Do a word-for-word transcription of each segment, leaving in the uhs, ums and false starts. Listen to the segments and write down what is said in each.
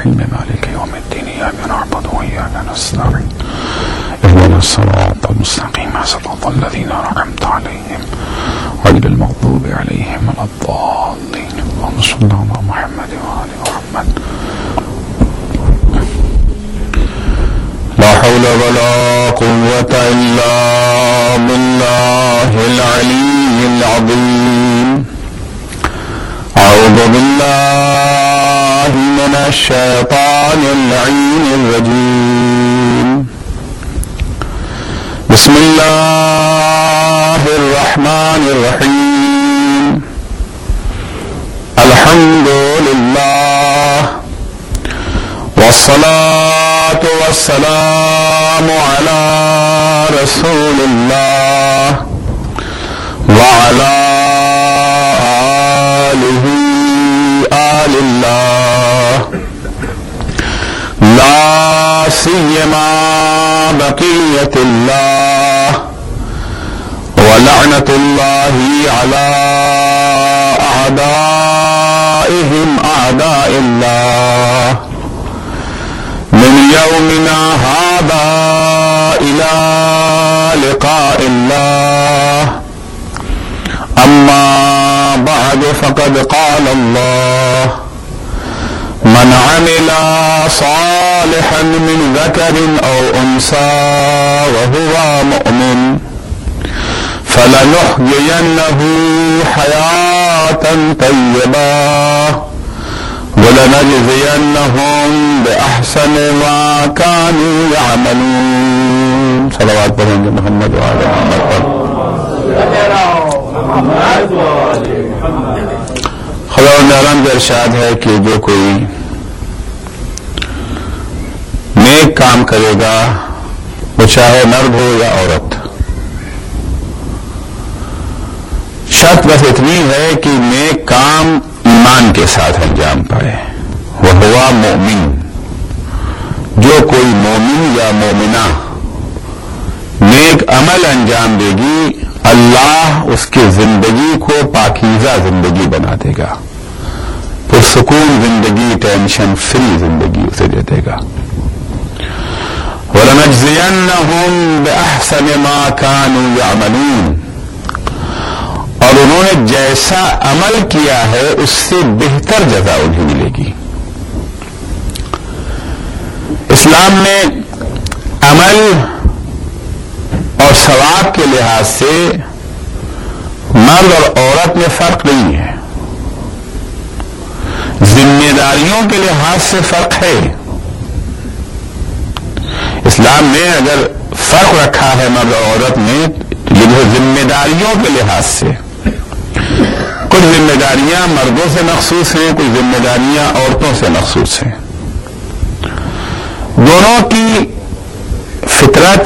الرحيم مالك يوم الدين إياك نعبد وإياك نستعين اهدنا الصراط المستقيم صراط الذين أنعمت عليهم غير المغضوب عليهم ولا الضالين اللهم صل على محمد وآل محمد. لا حول ولا قوة إلا بالله العلي العظيم. أعوذ بالله من الشيطان اللعين الرجيم. بسم الله الرحمن الرحيم. الحمد لله والصلاة والسلام على رسول الله وعلى آله آل الله لا سيما بقية الله ولعنة الله على أعدائهم أعداء الله من يومنا هذا إلى لقاء الله. أما بعد فقد قال الله: من عمل صالحا من ذكر أو أنثى وهو مؤمن فلنحيينه حياة طيبة ولنجزينهم بأحسن ما كانوا يعملون. صلوات پڑھیں گے محمد وآل محمد پر. خدا و نعلم کا ارشاد ہے کہ جو کوئی نیک کام کرے گا وہ چاہے مرد ہو یا عورت، شرط بس اتنی ہے کہ نیک کام ایمان کے ساتھ انجام پائے. وہ ہوا مومن، جو کوئی مومن یا مومنہ نیک عمل انجام دے گی اللہ اس کی زندگی کو پاکیزہ زندگی بنا دے گا، پرسکون زندگی، ٹینشن فری زندگی اسے دے دے گا. وَلَنَجْزِيَنَّهُمْ بِأَحْسَنِ مَا كَانُوا يَعْمَلُونَ، اور انہوں نے جیسا عمل کیا ہے اس سے بہتر جزا انہیں ملے گی. اسلام میں عمل اور ثواب کے لحاظ سے مرد اور عورت میں فرق نہیں ہے، ذمہ داریوں کے لحاظ سے فرق ہے. اسلام نے اگر فرق رکھا ہے مرد اور عورت میں یہ جو ذمہ داریوں کے لحاظ سے، کچھ ذمہ داریاں مردوں سے مخصوص ہیں، کچھ ذمہ داریاں عورتوں سے مخصوص ہیں. دونوں کی فطرت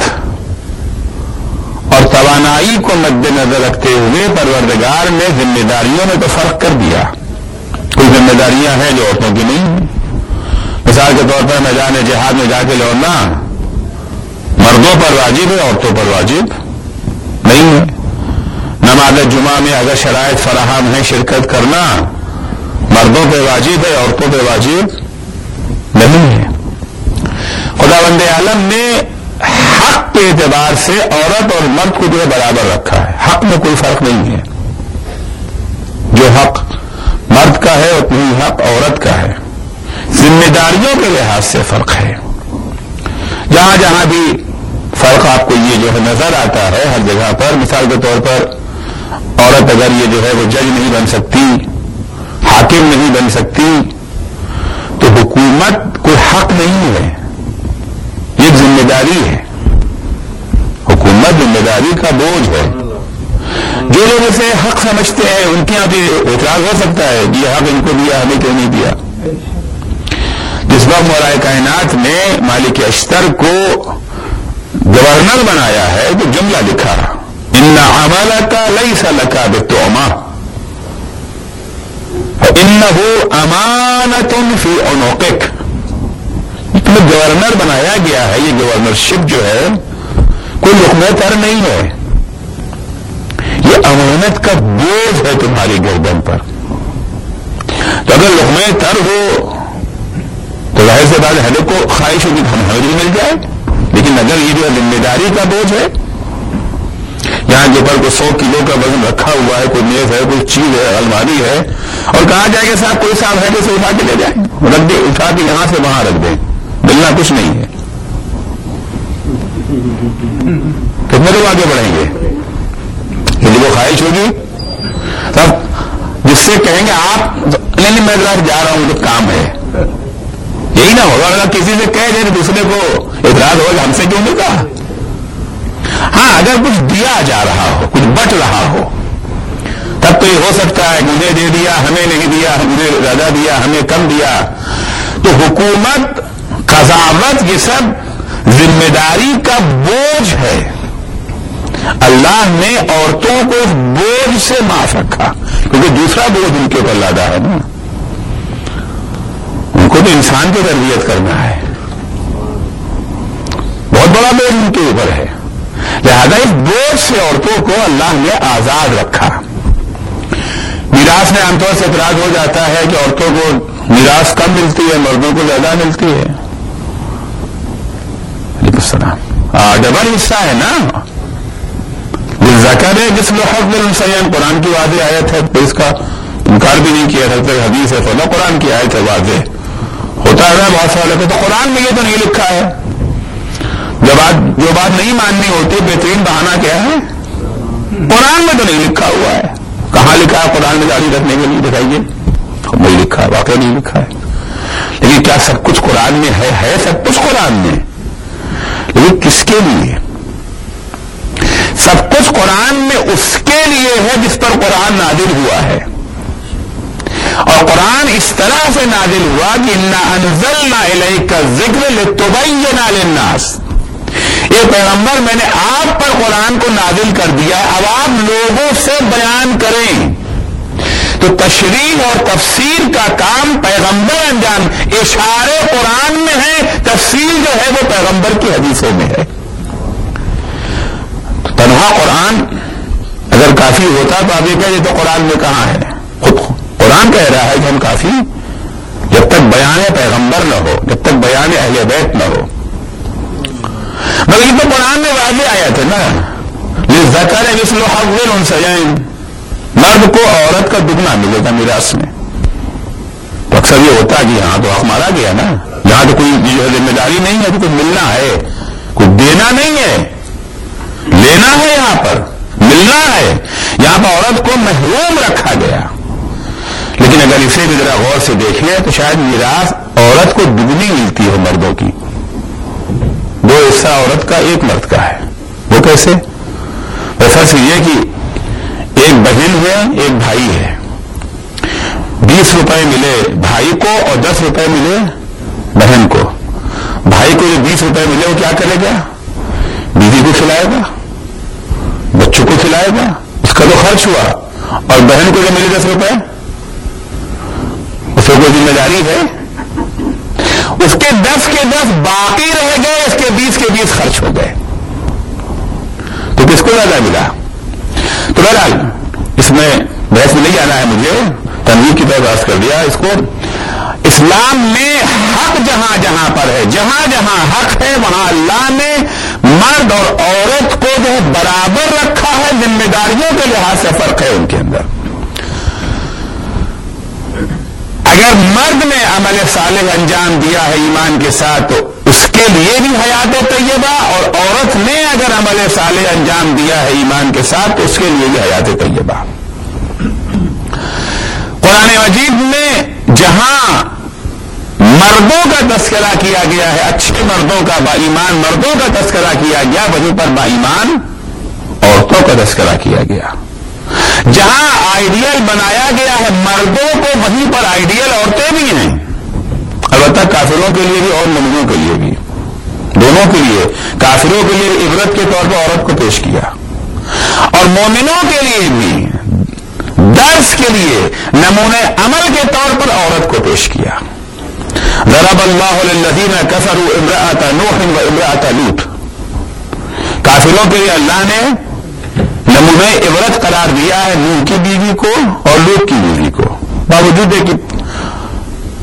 اور توانائی کو مد نظر رکھتے ہوئے پروردگار نے ذمہ داریوں میں تو فرق کر دیا. کچھ ذمہ داریاں ہیں جو عورتوں کی نہیں ہیں. مثال کے طور پر میدان جہاد میں جا کے لڑنا مردوں پر واجب ہے، عورتوں پر واجب نہیں ہے. نماز جمعہ میں اگر شرائط فراہم ہے شرکت کرنا مردوں پہ واجب ہے، عورتوں پہ واجب نہیں ہے. خداوند عالم نے حق کے اعتبار سے عورت اور مرد کو جو ہے برابر رکھا ہے، حق میں کوئی فرق نہیں ہے. جو حق مرد کا ہے اتنی ہی حق عورت کا ہے. ذمہ داریوں کے لحاظ سے فرق ہے. جہاں جہاں بھی فرق آپ کو یہ جو ہے نظر آتا ہے ہر جگہ پر، مثال کے طور پر عورت اگر یہ جو ہے وہ جج نہیں بن سکتی، حاکم نہیں بن سکتی، تو حکومت کوئی حق نہیں ہے، یہ ذمہ داری ہے. حکومت ذمہ داری کا بوجھ ہے. جو لوگ اسے حق سمجھتے ہیں ان کے یہاں بھی اعتراض ہو سکتا ہے یہ حق ان کو دیا ہمیں کیوں نہیں دیا. جس وقت مولائے کائنات نے مالک اشتر کو گورنر بنایا ہے تو جملہ لکھا: ان عملک لیس لک بالطعمہ فانہ امانۃ فی عنقک. تمہیں گورنر بنایا گیا ہے، یہ گورنرشپ جو ہے کوئی لقمہ تر نہیں ہے، یہ امانت کا بوجھ ہے تمہاری گردن پر. تو اگر لقمہ تر ہو تو ظاہر سے بات ہے کو خواہش ہوگی کہ ہمیں بھی مل جائے، لیکن اگر یہ جو ذمہ داری کا بوجھ ہے، یہاں کے اوپر کوئی سو کلو کا وزن رکھا ہوا ہے، کوئی میز ہے، کوئی چیز ہے، الماری ہے، اور کہا جائے کہ صاحب کوئی صاحب ہے کہ اسے اٹھا کے لے جائیں، رکھ دے، اٹھا کے یہاں سے وہاں رکھ دیں، ملنا کچھ نہیں ہے، کتنے لوگ آگے بڑھیں گے؟ یہ وہ خواہش ہوگی جس سے کہیں گے آپ نہیں نہیں میں ذرا جا رہا ہوں تو کام ہے، یہی نہ ہوگا اگر کسی سے کہہ دیں دوسرے کو اعتراض ہوگا ہم سے کیوں نہیں کہا؟ ہاں اگر کچھ دیا جا رہا ہو، کچھ بٹ رہا ہو، تب تو یہ ہو سکتا ہے مجھے دے دیا، ہمیں نہیں دیا، مجھے زیادہ دیا، ہمیں کم دیا، تو حکومت قضاوت یہ سب ذمہ داری کا بوجھ ہے۔ اللہ نے عورتوں کو اس بوجھ سے معاف رکھا کیونکہ دوسرا بوجھ ان کے اوپر لادا ہے نا، ان کو تو انسان کی تربیت کرنا ہے، بہت بڑا بوجھ ان کے اوپر ہے، لہذا اس بوجھ سے عورتوں کو اللہ نے آزاد رکھا۔ میراث میں عام طور سے اعتراض ہو جاتا ہے کہ عورتوں کو میراث کم ملتی ہے، مردوں کو زیادہ ملتی ہے۔ علیکم السلام، ڈبل حصہ ہے نا، ذکر ہے جس میں حق الانثیین، قرآن کی واضح آیت ہے، تو اس کا انکار بھی نہیں کیا تھا، حدیث ہے فلا قرآن کی آیت ہے واضح، ہوتا ہے بہت سارے لوگ تو قرآن میں یہ تو نہیں لکھا ہے، جو بات جو بات نہیں ماننی ہوتی بہترین بہانہ کیا ہے، قرآن میں تو نہیں لکھا ہوا ہے، کہاں لکھا ہے قرآن میں داڑھی رکھنے کے لیے؟ دکھائیے، نہیں لکھا ہے، واقعی نہیں لکھا ہے، لیکن کیا سب کچھ قرآن میں ہے؟ ہے سب کچھ قرآن میں، لیکن کس کے لیے؟ سب کچھ قرآن میں اس کے لیے ہے جس پر قرآن نازل ہوا ہے، اور قرآن اس طرح سے نازل ہوا کہ انا انزلنا الیک الذکر لتبین للناس، یہ پیغمبر میں نے آپ پر قرآن کو نازل کر دیا ہے، اب آپ لوگوں سے بیان کریں، تو تشریح اور تفسیر کا کام پیغمبر انجام، اشارے قرآن میں ہے، تفسیر جو ہے وہ پیغمبر کی حدیثوں میں ہے۔ تنہا قرآن اگر کافی ہوتا تو آپ یہ کہہ یہ تو قرآن میں کہاں ہے؟ خود قرآن کہہ رہا ہے کہ ہم کافی، جب تک بیان پیغمبر نہ ہو، جب تک بیان اہل بیت نہ ہو، مگر یہ تو قرآن میں واضح آیا تھا نا، للذکر مثل حظ الانثیین، مرد کو عورت کا دگنا ملے گا میراث میں، تو اکثر یہ ہوتا کہ یہاں تو حق مارا گیا نا، یہاں تو کوئی ذمہ داری نہیں ہے، تو کچھ ملنا ہے، کچھ دینا نہیں ہے، لینا ہے، یہاں پر ملنا ہے، یہاں پر عورت کو محروم رکھا گیا۔ لیکن اگر اسے بھی ذرا غور سے دیکھ لیں تو شاید میراث عورت کو دگنی ملتی ہے مردوں کی، دو حصہ عورت کا ایک مرد کا ہے، وہ کیسے؟ فرض یہ کہ ایک بہن ہے ایک بھائی ہے، بیس روپے ملے بھائی کو اور دس روپے ملے بہن کو، بھائی کو جو بیس روپے ملے وہ کیا کرے گا؟ بیوی کو کھلائے گا، بچوں کو کھلائے گا، اس کا تو خرچ ہوا، اور بہن کو جو ملے دس روپے اس کو کوئی ذمہ داری ہے؟ اس کے دس کے دس باقی رہ گئے، اس کے بیس کے بیس خرچ ہو گئے، تو کس کو زیادہ ملا؟ تو بہرحال اس میں بحث میں نہیں جانا ہے، مجھے تنویر کی طرف عرض کر دیا اس کو۔ اسلام میں حق جہاں جہاں پر ہے، جہاں جہاں حق ہے وہاں اللہ نے مرد اور عورت کو جو برابر رکھا ہے، ذمہ داریوں کے لحاظ سے فرق ہے ان کے اندر۔ اگر مرد نے عمل صالح انجام دیا ہے ایمان کے ساتھ تو اس کے لیے بھی حیات طیبہ، اور عورت نے اگر عمل صالح انجام دیا ہے ایمان کے ساتھ تو اس کے لیے بھی حیات طیبہ۔ قرآن مجید میں جہاں مردوں کا تذکرہ کیا گیا ہے، اچھے مردوں کا، با ایمان مردوں کا تذکرہ کیا گیا، وہیں پر با ایمان عورتوں کا تذکرہ کیا گیا۔ جہاں آئیڈیل بنایا گیا ہے مردوں کو، وہیں پر آئیڈیل عورتیں بھی ہیں، البتہ کافروں کے لیے بھی اور مومنوں کے لیے بھی، دونوں کے لیے، کافروں کے لیے عبرت کے طور پر عورت کو پیش کیا، اور مومنوں کے لیے بھی درس کے لیے نمونہ عمل کے طور پر عورت کو پیش کیا۔ ضرب اللہ للذین کفروا امرأۃ نوح و امرأۃ لوط، کافروں کے لیے اللہ نے نمونہ عبرت قرار دیا ہے نوح کی بیوی کو اور لوط کی بیوی کو، باوجود ہے کہ دو ہی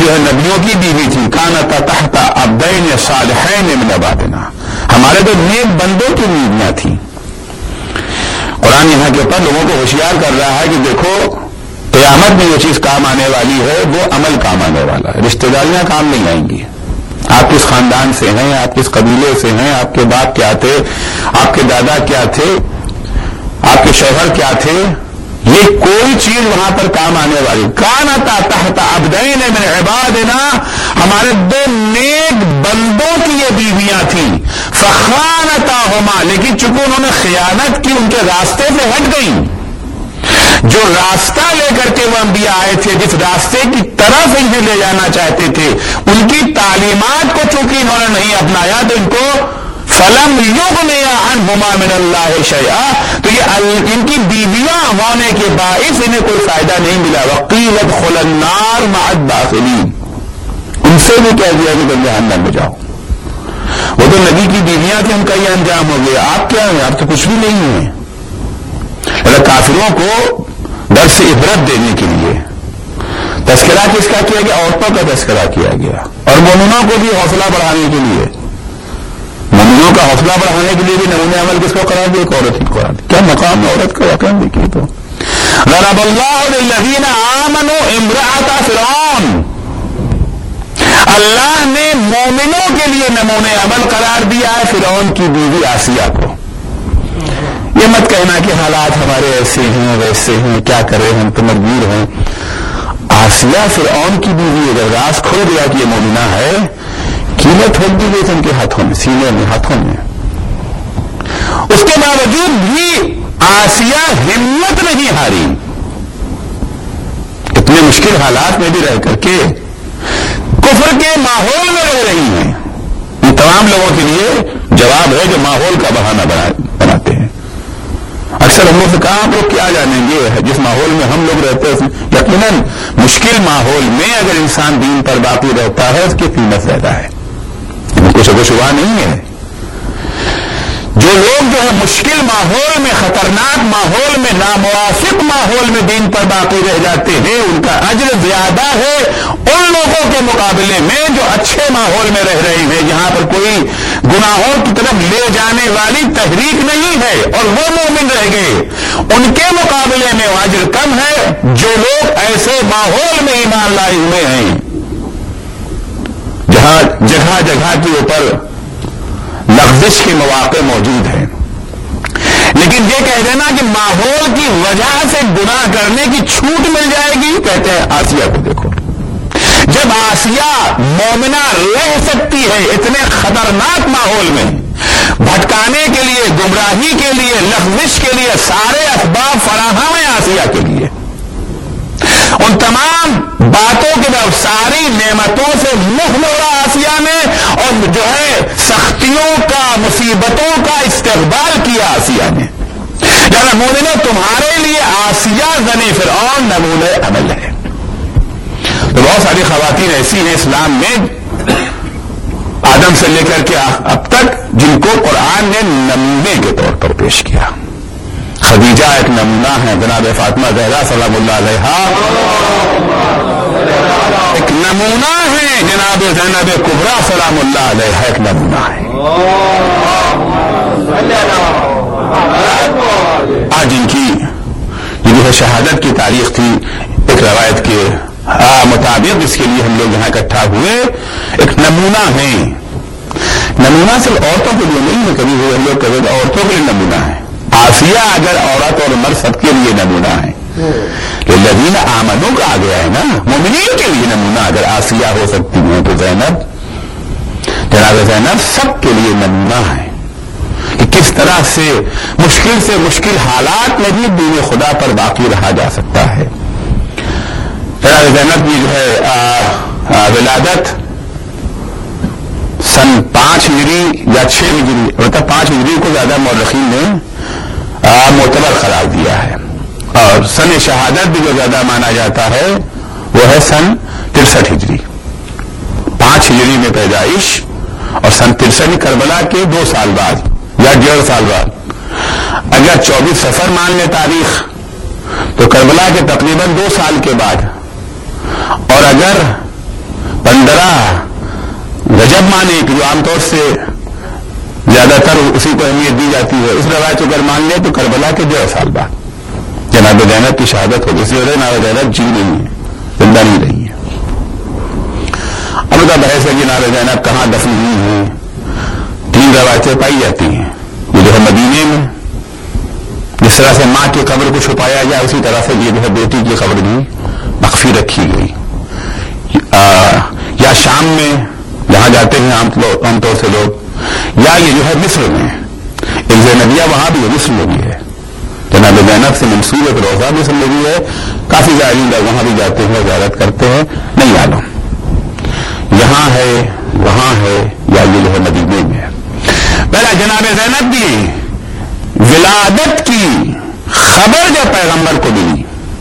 جو ہے نبیوں کی بیوی تھی، کانتا تحت عبدین صالحین من عبادنا، ہمارے تو نیک بندوں کی بیویاں تھیں۔ قرآن یہاں کے اوپر لوگوں کو ہوشیار کر رہا ہے کہ دیکھو قیامت میں جو چیز کام آنے والی ہے وہ عمل کام آنے والا ہے، رشتہ داریاں کام نہیں آئیں گی۔ آپ کس خاندان سے ہیں، آپ کس قبیلے سے ہیں، آپ کے باپ کیا تھے، آپ کے دادا کیا تھے، آپ کے شوہر کیا تھے، یہ کوئی چیز وہاں پر کام آنے والی۔ کانتا تحت عبدین من عبادنا، ہمارے دو نیک بندوں کی یہ بیویاں تھیں، فخانتاہما، لیکن چونکہ انہوں نے خیانت کی، ان کے راستے سے ہٹ گئیں۔ جو راستہ لے کر کے وہ انبیاء آئے تھے، جس راستے کی طرف انہیں لے جانا چاہتے تھے، ان کی تعلیمات کو چونکہ انہوں نے نہیں اپنایا تو ان کو فلم یغنی عنہما من اللہ شیئا، تو یہ ان کی بیویاں ہونے کے باعث انہیں کوئی فائدہ نہیں ملا۔ وقیل ادخلوا النار مع الداخلین، ان سے بھی کہہ دیا کہ تم جہنم میں جاؤ۔ وہ تو نبی کی بیویاں تھیں، ان کا یہ انجام ہو گیا، آپ کیا ہیں؟ آپ تو کچھ بھی نہیں ہیں۔ کافروں کو درس عبرت دینے کے لیے تذکرہ کس کا کیا گیا؟ عورتوں کا تذکرہ کیا گیا، اور مومنوں کو بھی حوصلہ بڑھانے کے لیے، مومنوں کا حوصلہ بڑھانے کے لیے بھی نمونہ عمل کس کو قرار دیا؟ ایک عورت ہی قرار دیا۔ کیا مقام عورت کا واقعہ دیکھیے تو، ضرب اللہ للذین آمنوا امرأۃ فرعون، اللہ نے مومنوں کے لیے نمونہ عمل قرار دیا ہے فرعون کی بیوی آسیہ کو۔ یہ مت کہنا کہ حالات ہمارے ایسے ہیں ویسے ہیں، کیا کریں ہم تو مجبور ہیں۔ آسیہ فرعون کی بیوی، اگر راز کھل گیا کہ یہ مومنہ ہے، کیلیں ٹھوک دی گئی تھی ان کے ہاتھوں میں، سینے میں، ہاتھوں میں، اس کے باوجود بھی آسیہ ہمت نہیں ہاری، اتنے مشکل حالات میں بھی رہ کر کے کفر کے ماحول میں رہ رہی ہیں۔ ان تمام لوگوں کے لیے جواب ہے جو ماحول کا بہانہ بناتے ہیں۔ اکثر ہم لوگ سے کہا آپ لوگ کیا جانیں گے، جس ماحول میں ہم لوگ رہتے ہیں یقیناً مشکل ماحول میں اگر انسان دین پر باقی رہتا ہے اس کی قیمت زیادہ ہے، کچھ شک و شبہ نہیں ہے۔ جو لوگ جو ہے مشکل ماحول میں، خطرناک ماحول میں، ناموافق ماحول میں دین پر باقی رہ جاتے ہیں، ان کا اجر زیادہ ہے ان لوگوں کے مقابلے میں جو اچھے ماحول میں رہ رہے ہیں، جہاں پر کوئی گناہوں کی طرف لے جانے والی تحریک نہیں ہے اور وہ مومن رہ گئے، ان کے مقابلے میں وہ اجر کم ہے جو لوگ ایسے ماحول میں ایمان لائے ہوئے ہیں جہاں جگہ جگہ کے اوپر لغزش کے مواقع موجود ہیں۔ لیکن یہ کہہ دینا کہ ماحول کی وجہ سے گناہ کرنے کی چھوٹ مل جائے گی، کہتے ہیں آسیہ کو دیکھو، جب آسیہ مومنہ رہ سکتی ہے اتنے خطرناک ماحول میں، بھٹکانے کے لیے، گمراہی کے لیے، لغزش کے لیے سارے اسباب فراہم ہیں آسیہ کے لیے، ان تمام باتوں کے بعد ساری نعمتوں سے منہ موڑا آسیہ نے، اور جو ہے سختیوں کا، مصیبتوں کا استقبال کیا آسیہ نے۔ یعنی مومنوں تمہارے لیے آسیہ زنی فرعون نمونہ عمل ہے۔ تو بہت ساری خواتین ایسی ہیں اسلام میں آدم سے لے کر کے اب تک جن کو قرآن نے نمونے کے طور پر پیش کیا۔ خدیجہ ایک نمونہ ہے، جناب فاطمہ زہرا سلام اللہ علیہا ایک نمونہ ہے، جناب زینب کبریٰ سلام اللہ علیہا ایک نمونہ ہے۔ آج ان کی یہ جو ہے شہادت کی تاریخ تھی، ایک روایت کے مطابق جس کے لیے ہم لوگ یہاں اکٹھا ہوئے، ایک نمونہ ہے۔ نمونہ صرف عورتوں کے لیے نہیں ہے، کبھی ہم لوگ کبھی عورتوں کے لیے نمونہ ہے۔ آسیہ اگر عورت اور مرد سب کے لیے نمونہ ہے، للذین آمنوا کا آ گیا ہے نا، مومنین کے لیے نمونہ اگر آسیہ ہو سکتی ہیں تو زینب، جناب زینب سب کے لیے نمونہ ہے کہ کس طرح سے مشکل سے مشکل حالات میں بھی دین خدا پر باقی رہا جا سکتا ہے۔ جناب زینب کی جو ہے ولادت سن پانچ ہجری یا چھ ہجری، مطلب پانچ ہجری کو زیادہ مورخین نے معتبر قرار دیا ہے، اور سن شہادت بھی جو زیادہ مانا جاتا ہے وہ ہے سن ترسٹھ ہجری، پانچ ہجری میں پیدائش اور سن ترسٹھ کربلا کے دو سال بعد یا ڈیڑھ سال بعد۔ اگر چوبیس سفر مان لیں تاریخ تو کربلا کے تقریباً دو سال کے بعد، اور اگر جب مانے کہ جو عام طور سے زیادہ تر اسی کو اہمیت دی جاتی ہے، اس روایت کو اگر مان لیں تو کربلا کے ڈیڑھ سال بعد جناب زینب کی شہادت ہو گئی. اسی وجہ جناب زینب جی نہیں ہے، زندہ نہیں رہی ہے. اب کا بحث ہے کہ جناب زینب کہاں دفن ہوئی ہیں. تین روایتیں پائی جاتی ہیں. وہ جو ہے مدینے میں، جس طرح سے ماں کی قبر کو چھپایا گیا اسی طرح سے یہ جو ہے بیٹی کی قبر بھی مخفی رکھی گئی. یا شام میں جہاں جاتے ہیں عام طور سے لوگ، یا یہ جو ہے مصر میں ایک زینبیہ وہاں بھی ہے، مصر میں بھی ہے. جناب زینب سے منسوب ایک روضہ مصر میں بھی ہے. کافی زائرین لوگ وہاں بھی جاتے ہیں، زیارت کرتے ہیں. نہیں معلوم یہاں ہے وہاں ہے یا یہ جو ہے مدینے میں ہے. پہلا جناب زینب کی ولادت کی خبر جو پیغمبر کو ملی،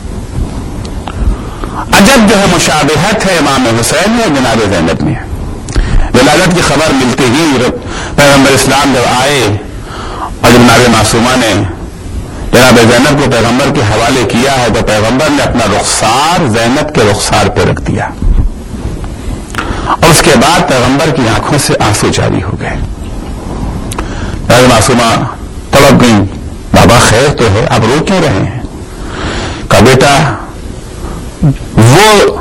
عجب جو ہے مشابہت ہے امام حسین میں جناب زینب میں. ولادت کی خبر ملتے ہی پیغمبر اسلام جب آئے اور جناب معصومہ نے جناب زینب کو پیغمبر کے حوالے کیا ہے تو پیغمبر نے اپنا رخسار زینب کے رخسار پہ رکھ دیا، اور اس کے بعد پیغمبر کی آنکھوں سے آنسو جاری ہو گئے. جناب معصومہ تڑپ گئی، بابا خیر تو ہے، آپ رو کیوں رہے ہیں؟ کہا بیٹا وہ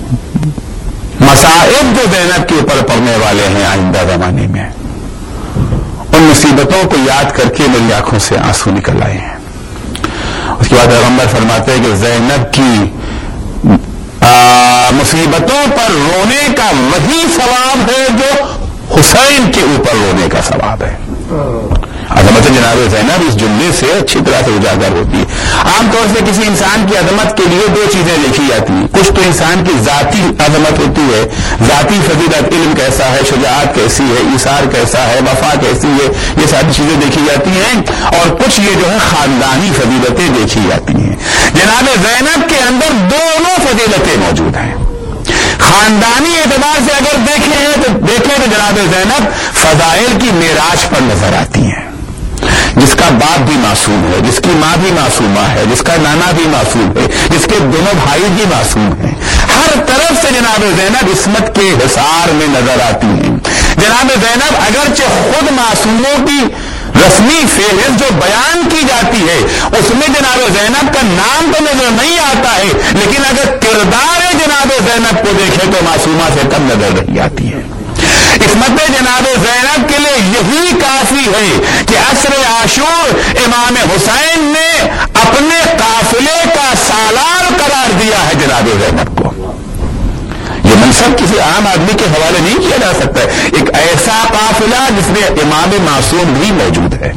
مصائب جو زینب کے اوپر پڑنے والے ہیں آئندہ زمانے میں، ان مصیبتوں کو یاد کر کے میری آنکھوں سے آنسو نکل آئے ہیں. اس کے بعد پیغمبر فرماتے ہیں کہ زینب کی مصیبتوں پر رونے کا وہی ثواب ہے جو حسین کے اوپر رونے کا ثواب ہے. عظمت جناب زینب اس جملے سے اچھی طرح سے اجاگر ہوتی ہے. عام طور سے کسی انسان کی عظمت کے لیے دو چیزیں لکھی جاتی ہیں. کچھ تو انسان کی ذاتی عظمت ہوتی ہے، ذاتی فضیلت، علم کیسا ہے، شجاعت کیسی ہے، ایثار کیسا ہے، وفا کیسی ہے، یہ ساری چیزیں دیکھی جاتی ہیں. اور کچھ یہ جو ہے خاندانی فضیلتیں دیکھی جاتی ہیں. جناب زینب کے اندر دونوں فضیلتیں موجود ہیں. خاندانی اعتبار سے اگر دیکھیں تو دیکھیں تو جناب زینب فضائل کی معراج پر نظر آتی ہیں. جس کا باپ بھی معصوم ہے، جس کی ماں بھی معصومہ ہے، جس کا نانا بھی معصوم ہے، جس کے دونوں بھائی بھی معصوم ہیں، ہر طرف سے جناب زینب عصمت کے حصار میں نظر آتی ہیں. جناب زینب اگرچہ خود معصوموں کی رسمی فہرست جو بیان کی جاتی ہے اس میں جناب زینب کا نام تو نظر نہیں آتا ہے، لیکن اگر کردار جناب زینب کو دیکھیں تو معصومہ سے کم نظر نہیں آتی ہے. عصمت جناب زینب کے لیے یہی کافی ہے کہ عصر عاشور امام حسین نے اپنے قافلے کا سالار قرار دیا ہے جناب زینب کو. یہ منصب کسی عام آدمی کے حوالے نہیں کیا جا سکتا ہے. ایک ایسا قافلہ جس میں امام معصوم بھی موجود ہے.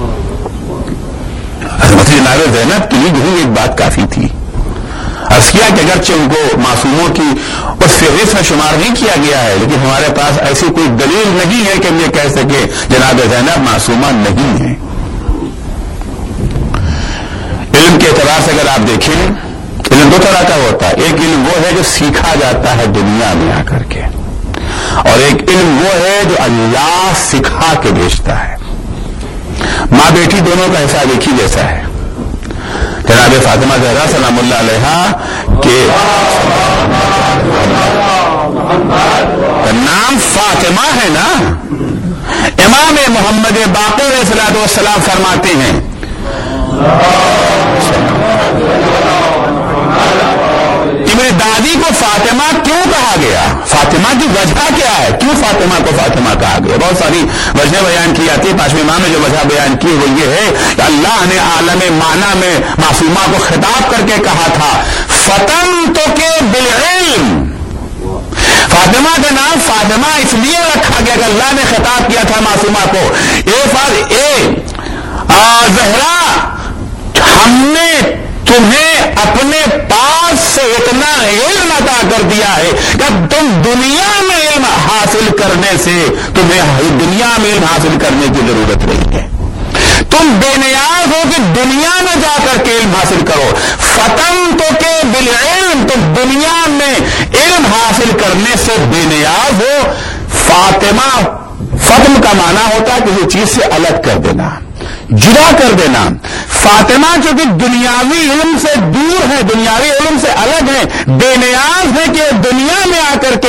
حضرت جناب زینب کے لیے یہی ایک بات کافی تھی. عرض کیا کہ اگرچہ ان کو معصوموں کی اس فہرست میں شمار نہیں کیا گیا ہے، لیکن ہمارے پاس ایسی کوئی دلیل نہیں ہے کہ ہم یہ کہہ سکے جناب زینب معصومہ نہیں ہے. علم کے اعتبار سے اگر آپ دیکھیں، علم دو طرح کا ہوتا ہے. ایک علم وہ ہے جو سیکھا جاتا ہے دنیا میں آ کر کے، اور ایک علم وہ ہے جو اللہ سکھا کے بھیجتا ہے. ماں بیٹی دونوں کا حساب ایک ہی جیسا ہے. جناب فاطمہ زہرا سلام اللہ علیہا کے نام فاطمہ ہے نا. امام محمد باقر علیہ الصلوۃ والسلام فرماتے ہیں کہ میری دادی کو فاطمہ کیوں کہا گیا، فاطمہ کی وجہ کیا ہے، کیوں فاطمہ کو فاطمہ کہا گیا. بہت ساری وجہ بیان کی جاتی ہے. پانچویں امام نے جو وجہ بیان کی وہ یہ ہے کہ اللہ نے عالم معنی میں معصومہ کو خطاب کر کے کہا تھا فتن تو کے بالعلم. فاطمہ کا نام فاطمہ اس لیے رکھا گیا کہ اللہ نے خطاب کیا تھا معصومہ کو، اے فاطمہ اے زہرا، ہم نے تمہیں اپنے پاس سے اتنا علم عطا کر دیا ہے کہ تم دنیا میں علم حاصل کرنے سے تمہیں دنیا میں علم حاصل کرنے کی ضرورت نہیں ہے. تم بے نیاز ہو کہ دنیا میں جا کر کے علم حاصل کرو. فتن تو کے بالعلم، تم دنیا میں علم حاصل کرنے سے بے نیاز ہو. فاطمہ، فتم کا معنی ہوتا ہے کسی چیز سے الگ کر دینا، جدا کر دینا. فاطمہ جو کہ دنیاوی علم سے دور ہے، دنیاوی علم سے الگ ہے، بے نیاز ہے کہ دنیا میں آ کر کے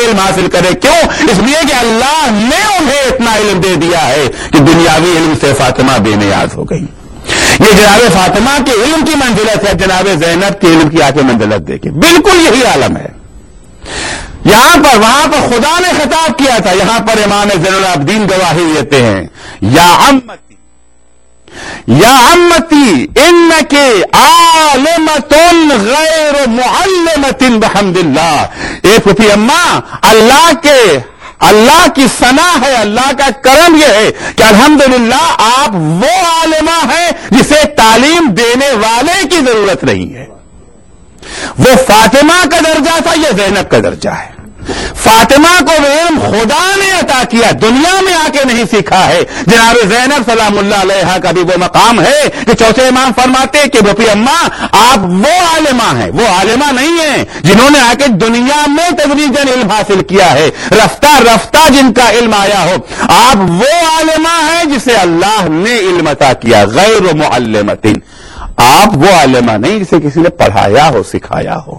علم حاصل کرے. کیوں؟ اس لیے کہ اللہ نے انہیں اتنا علم دے دیا ہے کہ دنیاوی علم سے فاطمہ بے نیاز ہو گئی. یہ جناب فاطمہ کے علم کی منزلت ہے، جناب زینب کے علم کی آ کے منزلت دیکھیں. بالکل یہی عالم ہے. یہاں پر وہاں پر خدا نے خطاب کیا تھا، یہاں پر امام زین العابدین گواہی دیتے ہیں، یا عمتی یا عمتی انک عالمۃ غیر معلمۃ بحمد اللہ. اے پھوپھی اماں، اللہ کے اللہ کی ثنا ہے، اللہ کا کرم یہ ہے کہ الحمدللہ آپ وہ عالمہ ہیں جسے تعلیم دینے والے کی ضرورت نہیں ہے. وہ فاطمہ کا درجہ تھا، یہ زینب کا درجہ ہے. فاطمہ کو علم خدا نے عطا کیا، دنیا میں آ کے نہیں سیکھا ہے. جناب زینب سلام اللہ علیہا کا بھی وہ مقام ہے کہ چوتھے امام فرماتے کہ بھوپی اماں آپ وہ عالمہ ہیں، وہ عالمہ نہیں ہیں جنہوں نے آ کے دنیا میں تدریجاً علم حاصل کیا ہے، رفتہ رفتہ جن کا علم آیا ہو. آپ وہ عالمہ ہیں جسے اللہ نے علم عطا کیا، غیر معلمۃ. آپ وہ عالمہ نہیں جسے کسی نے پڑھایا ہو، سکھایا ہو.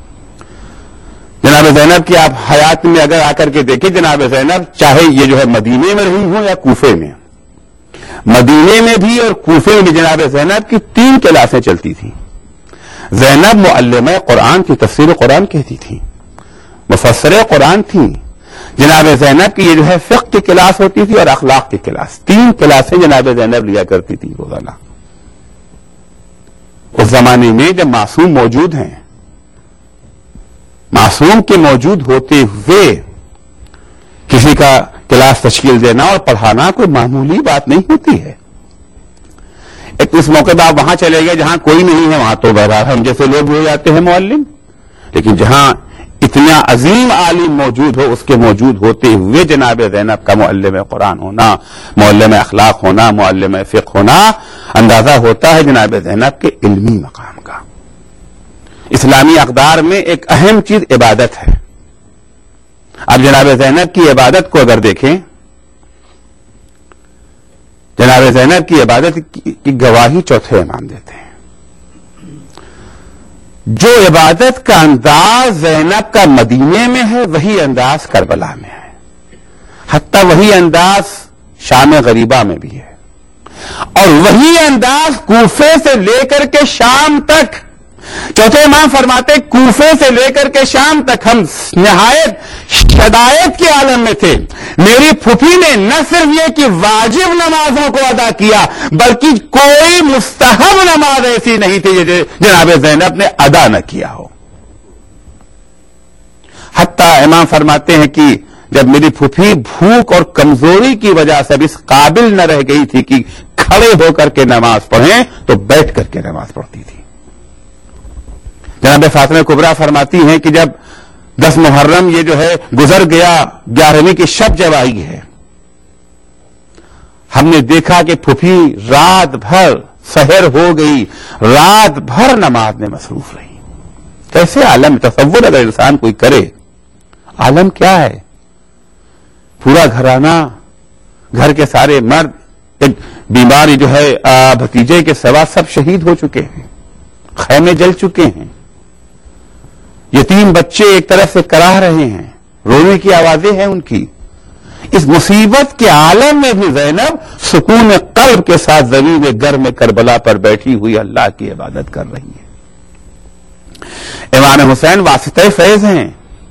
جناب زینب کی آپ حیات میں اگر آ کر کے دیکھیں، جناب زینب چاہے یہ جو ہے مدینے میں رہی ہوں یا کوفے میں، مدینے میں بھی اور کوفے میں بھی جناب زینب کی تین کلاسیں چلتی تھیں. زینب معلمہ قرآن کی، تفسیر قرآن کہتی تھی، مفسر قرآن تھی. جناب زینب کی یہ جو ہے فقہ کی کلاس ہوتی تھی اور اخلاق کی کلاس. تین کلاسیں جناب زینب لیا کرتی تھی روزانہ. اس زمانے میں جب معصوم موجود ہیں، معصوم کے موجود ہوتے ہوئے کسی کا کلاس تشکیل دینا اور پڑھانا کوئی معمولی بات نہیں ہوتی ہے. ایک اس موقع پہ آپ وہاں چلے گئے جہاں کوئی نہیں ہے، وہاں تو بہرحال ہم جیسے لوگ ہو جاتے ہیں معلم. لیکن جہاں اتنا عظیم عالم موجود ہو، اس کے موجود ہوتے ہوئے جناب زینب کا معلم قرآن ہونا، معلم اخلاق ہونا، معلم فقہ ہونا، اندازہ ہوتا ہے جناب زینب کے علمی مقام کا. اسلامی اقدار میں ایک اہم چیز عبادت ہے. اب جناب زینب کی عبادت کو اگر دیکھیں، جناب زینب کی عبادت کی گواہی چوتھے امام دیتے ہیں. جو عبادت کا انداز زینب کا مدینے میں ہے وہی انداز کربلا میں ہے، حتیٰ وہی انداز شام غریبہ میں بھی ہے، اور وہی انداز کوفے سے لے کر کے شام تک. چوتھے امام فرماتے کوفے سے لے کر کے شام تک ہم نہایت شدائد کے عالم میں تھے. میری پھوپھی نے نہ صرف یہ کہ واجب نمازوں کو ادا کیا بلکہ کوئی مستحب نماز ایسی نہیں تھی جناب زینب نے ادا نہ کیا ہو. حتیٰ امام فرماتے ہیں کہ جب میری پھوپھی بھوک اور کمزوری کی وجہ سے اب اس قابل نہ رہ گئی تھی کہ کھڑے ہو کر کے نماز پڑھیں تو بیٹھ کر کے نماز پڑھتی تھی. جناب فاطمہ کبریٰ فرماتی ہیں کہ جب دس محرم یہ جو ہے گزر گیا، گیارہویں کی شب جب آئی ہے، ہم نے دیکھا کہ پھوپھی رات بھر سحر ہو گئی، رات بھر نماز میں مصروف رہی. کیسے عالم تصور اگر انسان کوئی کرے، عالم کیا ہے؟ پورا گھرانہ، گھر کے سارے مرد، ایک بیماری جو ہے بھتیجے کے سوا سب شہید ہو چکے ہیں، خیمے جل چکے ہیں، یتیم بچے ایک طرف سے کراہ رہے ہیں، رونے کی آوازیں ہیں ان کی. اس مصیبت کے عالم میں بھی زینب سکون قلب کے ساتھ زمین گرم کربلا پر بیٹھی ہوئی اللہ کی عبادت کر رہی ہے. امام حسین واسطہ فیض ہیں،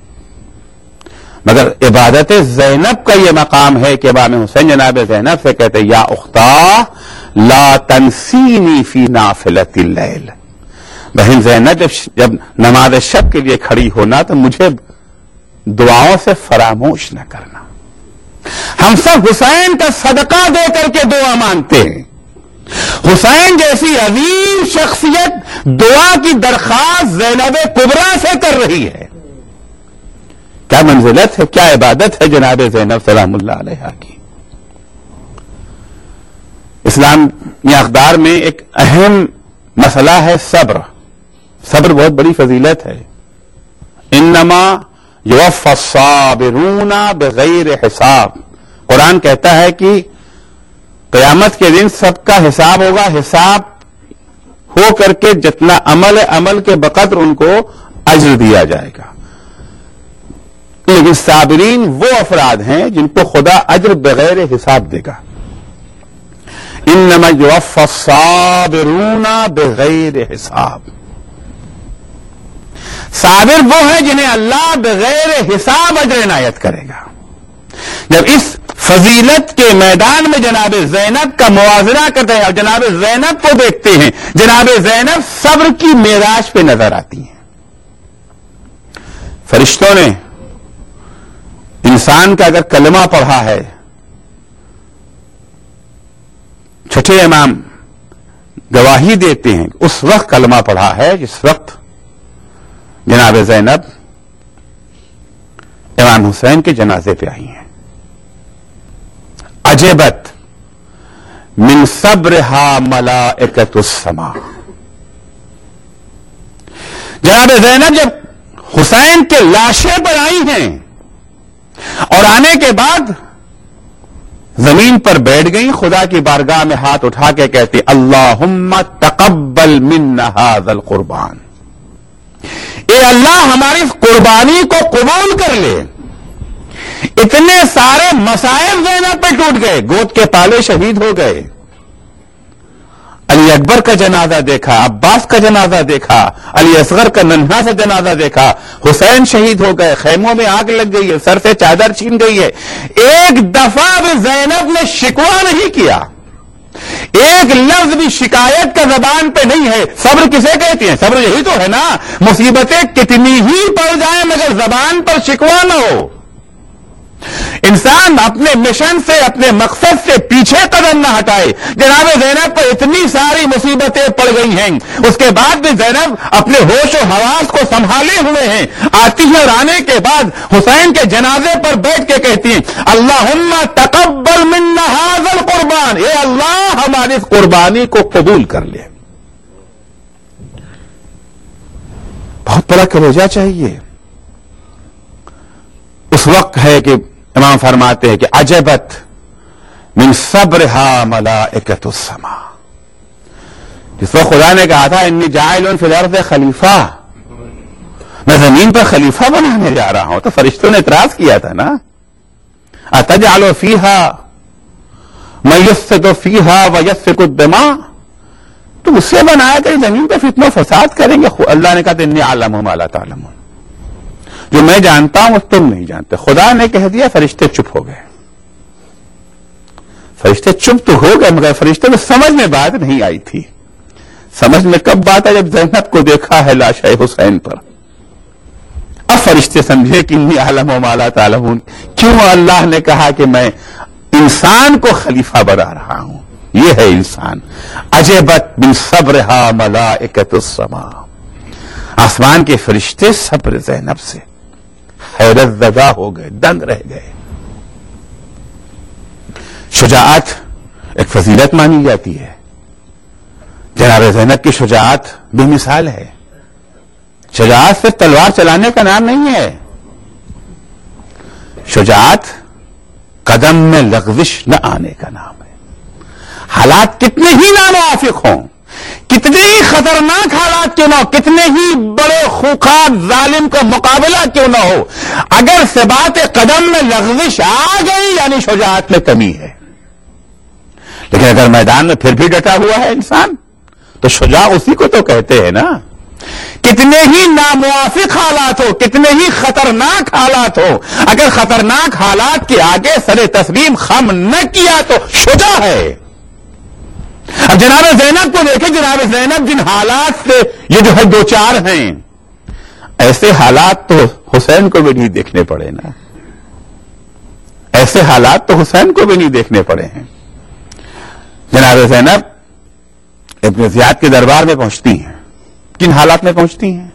مگر عبادت زینب کا یہ مقام ہے کہ امام حسین جناب زینب سے کہتے یا اختہ لا تنسینی فی نافلۃ اللیل. بہن زینب جب جب نماز شب کے لیے کھڑی ہونا تو مجھے دعاؤں سے فراموش نہ کرنا. ہم سب حسین کا صدقہ دے کر کے دعا مانگتے ہیں. حسین جیسی عظیم شخصیت دعا کی درخواست زینب کبریٰ سے کر رہی ہے. کیا منزلت ہے، کیا عبادت ہے جناب زینب سلام اللہ علیہا کی. اسلامی اقدار میں ایک اہم مسئلہ ہے صبر. صبر بہت بڑی فضیلت ہے. انما یوفی الصابرون بغیر حساب. قرآن کہتا ہے کہ قیامت کے دن سب کا حساب ہوگا، حساب ہو کر کے جتنا عمل عمل کے بقدر ان کو اجر دیا جائے گا. لیکن صابرین وہ افراد ہیں جن کو خدا اجر بغیر حساب دے گا. انما یوفی الصابرون بغیر حساب. صابر وہ ہے جنہیں اللہ بغیر حساب اجر عنایت کرے گا. جب اس فضیلت کے میدان میں جناب زینب کا موازنہ کرتے ہیں اور جناب زینب کو دیکھتے ہیں، جناب زینب صبر کی معراج پہ نظر آتی ہیں. فرشتوں نے انسان کا اگر کلمہ پڑھا ہے، چھٹے امام گواہی دیتے ہیں اس وقت کلمہ پڑھا ہے جس وقت جناب زینب امام حسین کے جنازے پہ آئی ہیں. عجبت من صبرها ملائکۃ السماء. جناب زینب جب حسین کے لاشے پر آئی ہیں اور آنے کے بعد زمین پر بیٹھ گئی، خدا کی بارگاہ میں ہاتھ اٹھا کے کہتی اللہم تقبل منا ھذا القربان. اے اللہ ہماری اس قربانی کو قبول کر لے. اتنے سارے مصائب زینب پہ ٹوٹ گئے، گود کے پالے شہید ہو گئے، علی اکبر کا جنازہ دیکھا، عباس کا جنازہ دیکھا، علی اصغر کا ننھا سا جنازہ دیکھا، حسین شہید ہو گئے، خیموں میں آگ لگ گئی ہے، سر سے چادر چھین گئی ہے. ایک دفعہ بھی زینب نے شکوہ نہیں کیا، ایک لفظ بھی شکایت کا زبان پہ نہیں ہے. صبر کسے کہتے ہیں؟ صبر یہی تو ہے نا، مصیبتیں کتنی ہی پڑ جائیں مگر زبان پر شکوہ نہ ہو. انسان اپنے مشن سے، اپنے مقصد سے پیچھے قدم نہ ہٹائے. جناب زینب پر اتنی ساری مصیبتیں پڑ گئی ہیں، اس کے بعد بھی زینب اپنے ہوش و حواس کو سنبھالے ہوئے ہیں. آتی ہے اور آنے کے بعد حسین کے جنازے پر بیٹھ کے کہتی ہیں اللہم تقبل منا ھذا القربان. اے اللہ ہماری اس قربانی کو قبول کر لے. بہت بڑا کلیجہ چاہیے. اس وقت ہے کہ امام فرماتے ہیں کہ عجبت من صبرها ملائکۃ السماء. جس وقت خدا نے کہا تھا انی جاعل فی الارض خلیفہ، میں زمین پر خلیفہ بنانے جا رہا ہوں، تو فرشتوں نے اعتراض کیا تھا نا اتجعل فیہا من یفسد فیہا ویسفک الدماء. تو اس سے بنایا کہ زمین پہ فتنہ و فساد کریں گے. اللہ نے کہا انی اعلم ما لا تعلمون، جو میں جانتا ہوں تم نہیں جانتے. خدا نے کہہ دیا، فرشتے چپ ہو گئے. فرشتے چپ تو ہو گئے مگر فرشتے کو سمجھ میں بات نہیں آئی تھی. سمجھ میں کب بات آئی؟ جب زینب کو دیکھا ہے لاش حسین پر. اب فرشتے سمجھے کہ انی اعلم ما لا تعلمون. کیوں اللہ نے کہا کہ میں انسان کو خلیفہ بنا رہا ہوں. یہ ہے انسان. عجبت من صبرها ملائکۃ السماء. آسمان کے فرشتے صبر زینب سے حیرت زدہ ہو گئے، دنگ رہ گئے. شجاعت ایک فضیلت مانی جاتی ہے. جناب زینب کی شجاعت بے مثال ہے. شجاعت صرف تلوار چلانے کا نام نہیں ہے. شجاعت قدم میں لغزش نہ آنے کا نام ہے. حالات کتنے ہی ناموافق ہوں، کتنے ہی خطرناک حالات کیوں نہ ہو، کتنے ہی بڑے خوخار ظالم کا مقابلہ کیوں نہ ہو، اگر ثبات قدم میں لغزش آ گئی یعنی شجاعت میں کمی ہے. لیکن اگر میدان میں پھر بھی ڈٹا ہوا ہے انسان تو شجاع اسی کو تو کہتے ہیں نا. کتنے ہی ناموافق حالات ہو، کتنے ہی خطرناک حالات ہو، اگر خطرناک حالات کے آگے سر تسلیم خم نہ کیا تو شجاع ہے. اب جناب زینب کو دیکھیں، جناب زینب جن حالات سے یہ جو ہے دو چار ہیں، ایسے حالات تو حسین کو بھی نہیں دیکھنے پڑے نا. ایسے حالات تو حسین کو بھی نہیں دیکھنے پڑے ہیں. جناب زینب ابن زیاد کے دربار میں پہنچتی ہیں. کن حالات میں پہنچتی ہیں؟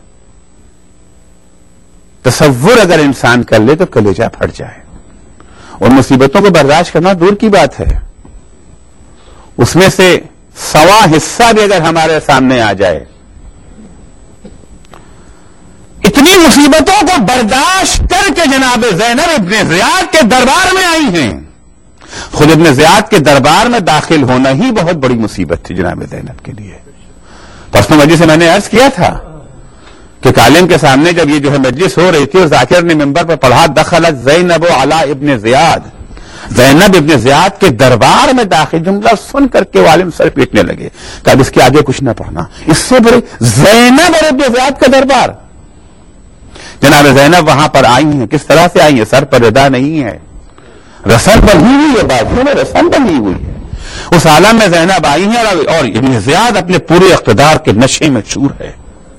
تصور اگر انسان کر لے تو کلیجہ پھٹ جائے. اور مصیبتوں کو برداشت کرنا دور کی بات ہے، اس میں سے سوا حصہ بھی اگر ہمارے سامنے آ جائے. اتنی مصیبتوں کو برداشت کر کے جناب زینب ابن زیاد کے دربار میں آئی ہیں. خود ابن زیاد کے دربار میں داخل ہونا ہی بہت بڑی مصیبت تھی جناب زینب کے لیے. پرسوں مجلس سے میں نے عرض کیا تھا کہ عالم کے سامنے جب یہ جو ہے مجلس ہو رہی تھی اور ذاکر نے منبر پر پڑھا دخلت زینب علی ابن زیاد، زینب ابن زیاد کے دربار میں داخل، جملہ سن کر کے عالم سر پیٹنے لگے کہ اب اس کے آگے کچھ نہ پڑھنا، اس سے بڑے زینب اور ابن زیاد کا دربار۔ جناب زینب وہاں پر آئی ہیں، کس طرح سے آئی ہیں؟ سر پر ردا نہیں ہے، رسن بندھی ہوئی ہے، بازو میں رسن بندھی ہوئی ہے۔ اس عالم میں زینب آئی ہیں اور ابن زیاد اپنے پورے اقتدار کے نشے میں چور ہے،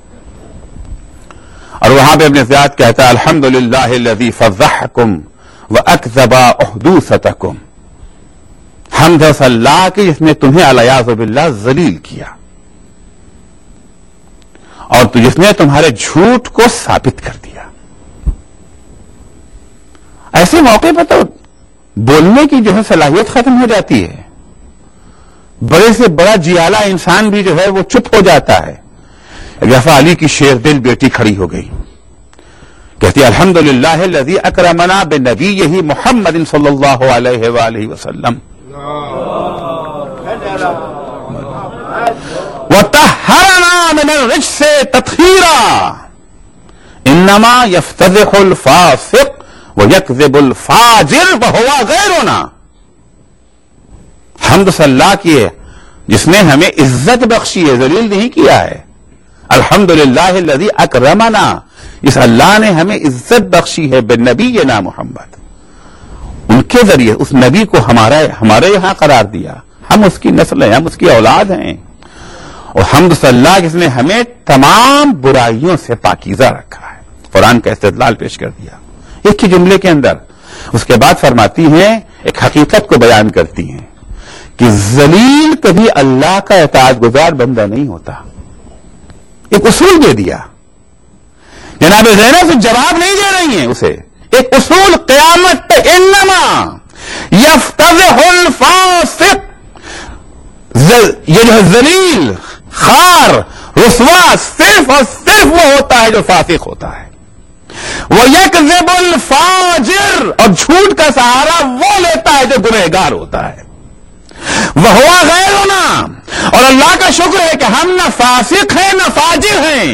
اور وہاں پہ ابن زیاد کہتا ہے الحمدللہ الذی فضحکم واکذب احدوثتکم، حمد ہے اللہ کی جس نے تمہیں الیاذ باللہ ذلیل کیا اور جس نے تمہارے جھوٹ کو ثابت کر دیا۔ ایسے موقع پر تو بولنے کی جو ہے صلاحیت ختم ہو جاتی ہے، بڑے سے بڑا جیالہ انسان بھی جو ہے وہ چپ ہو جاتا ہے۔ ایک دفعہ علی کی شیر دل بیٹی کھڑی ہو گئی، کہتی الحمدللہ الذی اکرمنا بنبیہ محمد صلی اللہ علیہ وآلہ وسلم وطہرنا من الرجس تطہیرا انما یفتضح الفاسق ویکذب الفاجر وہو غیرنا۔ حمد صلی اللہ کی ہے جس نے ہمیں عزت بخشی ہے، ذلیل نہیں کیا ہے۔ الحمدللہ الذی اکرمنا، اس اللہ نے ہمیں عزت بخشی ہے بنبینا محمد، ان کے ذریعے اس نبی کو ہمارا ہمارے یہاں قرار دیا، ہم اس کی نسل ہیں، ہم اس کی اولاد ہیں، اور حمد صلی اللہ جس نے ہمیں تمام برائیوں سے پاکیزہ رکھا ہے۔ قرآن کا استدلال پیش کر دیا ایک ہی جملے کے اندر۔ اس کے بعد فرماتی ہیں، ایک حقیقت کو بیان کرتی ہیں کہ ذلیل کبھی اللہ کا اطاعت گزار بندہ نہیں ہوتا۔ ایک اصول دے دیا، جناب زینب سے جواب نہیں دے رہی ہیں اسے، ایک اصول قیامت پہ انما یفتضح الفاسق، یہ جو ہے ذلیل خار رسوا صرف اور صرف وہ ہوتا ہے جو فاسق ہوتا ہے، وَيَكْذِبُ الْفَاجِرُ، اور جھوٹ کا سہارا وہ لیتا ہے جو گنہگار ہوتا ہے، وَهُوَ غَيْرُنَا، اور اللہ کا شکر ہے کہ ہم نہ فاسق ہیں نہ فاجر ہیں۔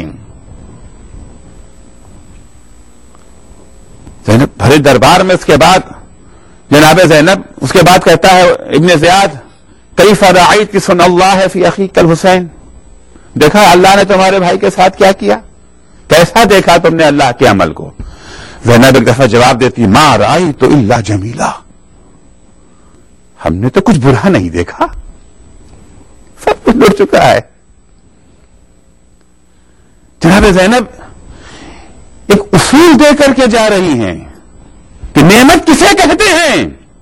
زینب بھرے دربار میں، اس کے بعد جناب زینب اس کے بعد کہتا ہے ابن زیاد کیف رأیت صنع اللہ فی اخیک الحسین، دیکھا اللہ نے تمہارے بھائی کے ساتھ کیا کیا، کیسا دیکھا تم نے اللہ کے عمل کو؟ زینب ایک دفعہ جواب دیتی ما رأیت الا جمیلا، ہم نے تو کچھ برا نہیں دیکھا، سب کچھ لٹ چکا ہے۔ جناب زینب ایک اصول دے کر کے جا رہی ہیں کہ نعمت کسے کہتے ہیں،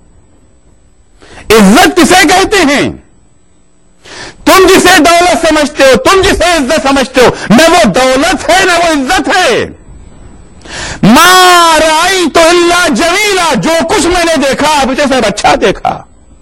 عزت کسے کہتے ہیں، تم جسے دولت سمجھتے ہو، تم جسے عزت سمجھتے ہو، نہ وہ دولت ہے نہ وہ عزت ہے۔ ما رأیت الا جمیلا، جو کچھ میں نے دیکھا مجھے سب اچھا دیکھا۔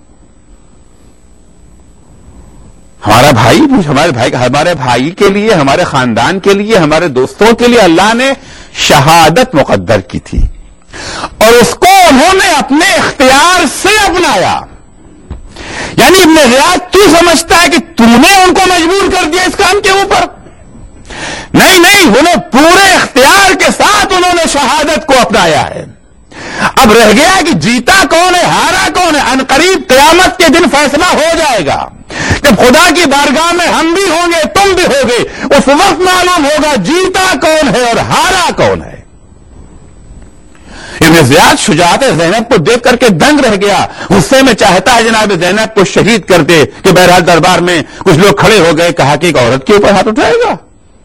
ہمارا بھائی ہمارے بھائی ہمارے بھائی کے لیے، ہمارے خاندان کے لیے، ہمارے دوستوں کے لیے اللہ نے شہادت مقدر کی تھی اور اس کو انہوں نے اپنے اختیار سے اپنایا۔ یعنی ابن زیاد تو سمجھتا ہے کہ تم نے ان کو مجبور کر دیا اس کام کے اوپر؟ نہیں نہیں، انہیں پورے اختیار کے ساتھ انہوں نے شہادت کو اپنایا ہے۔ اب رہ گیا کہ جیتا کون ہے ہارا کون ہے، عنقریب قیامت کے دن فیصلہ ہو جائے گا، جب خدا کی بارگاہ میں ہم بھی ہوں گے تم بھی ہوگے، اس وقت معلوم ہوگا جیتا کون ہے اور ہارا کون ہے۔ ابن زیاد شجاعت زینب کو دیکھ کر کے دنگ رہ گیا، غصے میں چاہتا ہے جناب زینب کو شہید کر دے، کہ بہرحال دربار میں کچھ لوگ کھڑے ہو گئے، کہا کہ ایک عورت کے اوپر ہاتھ اٹھائے گا۔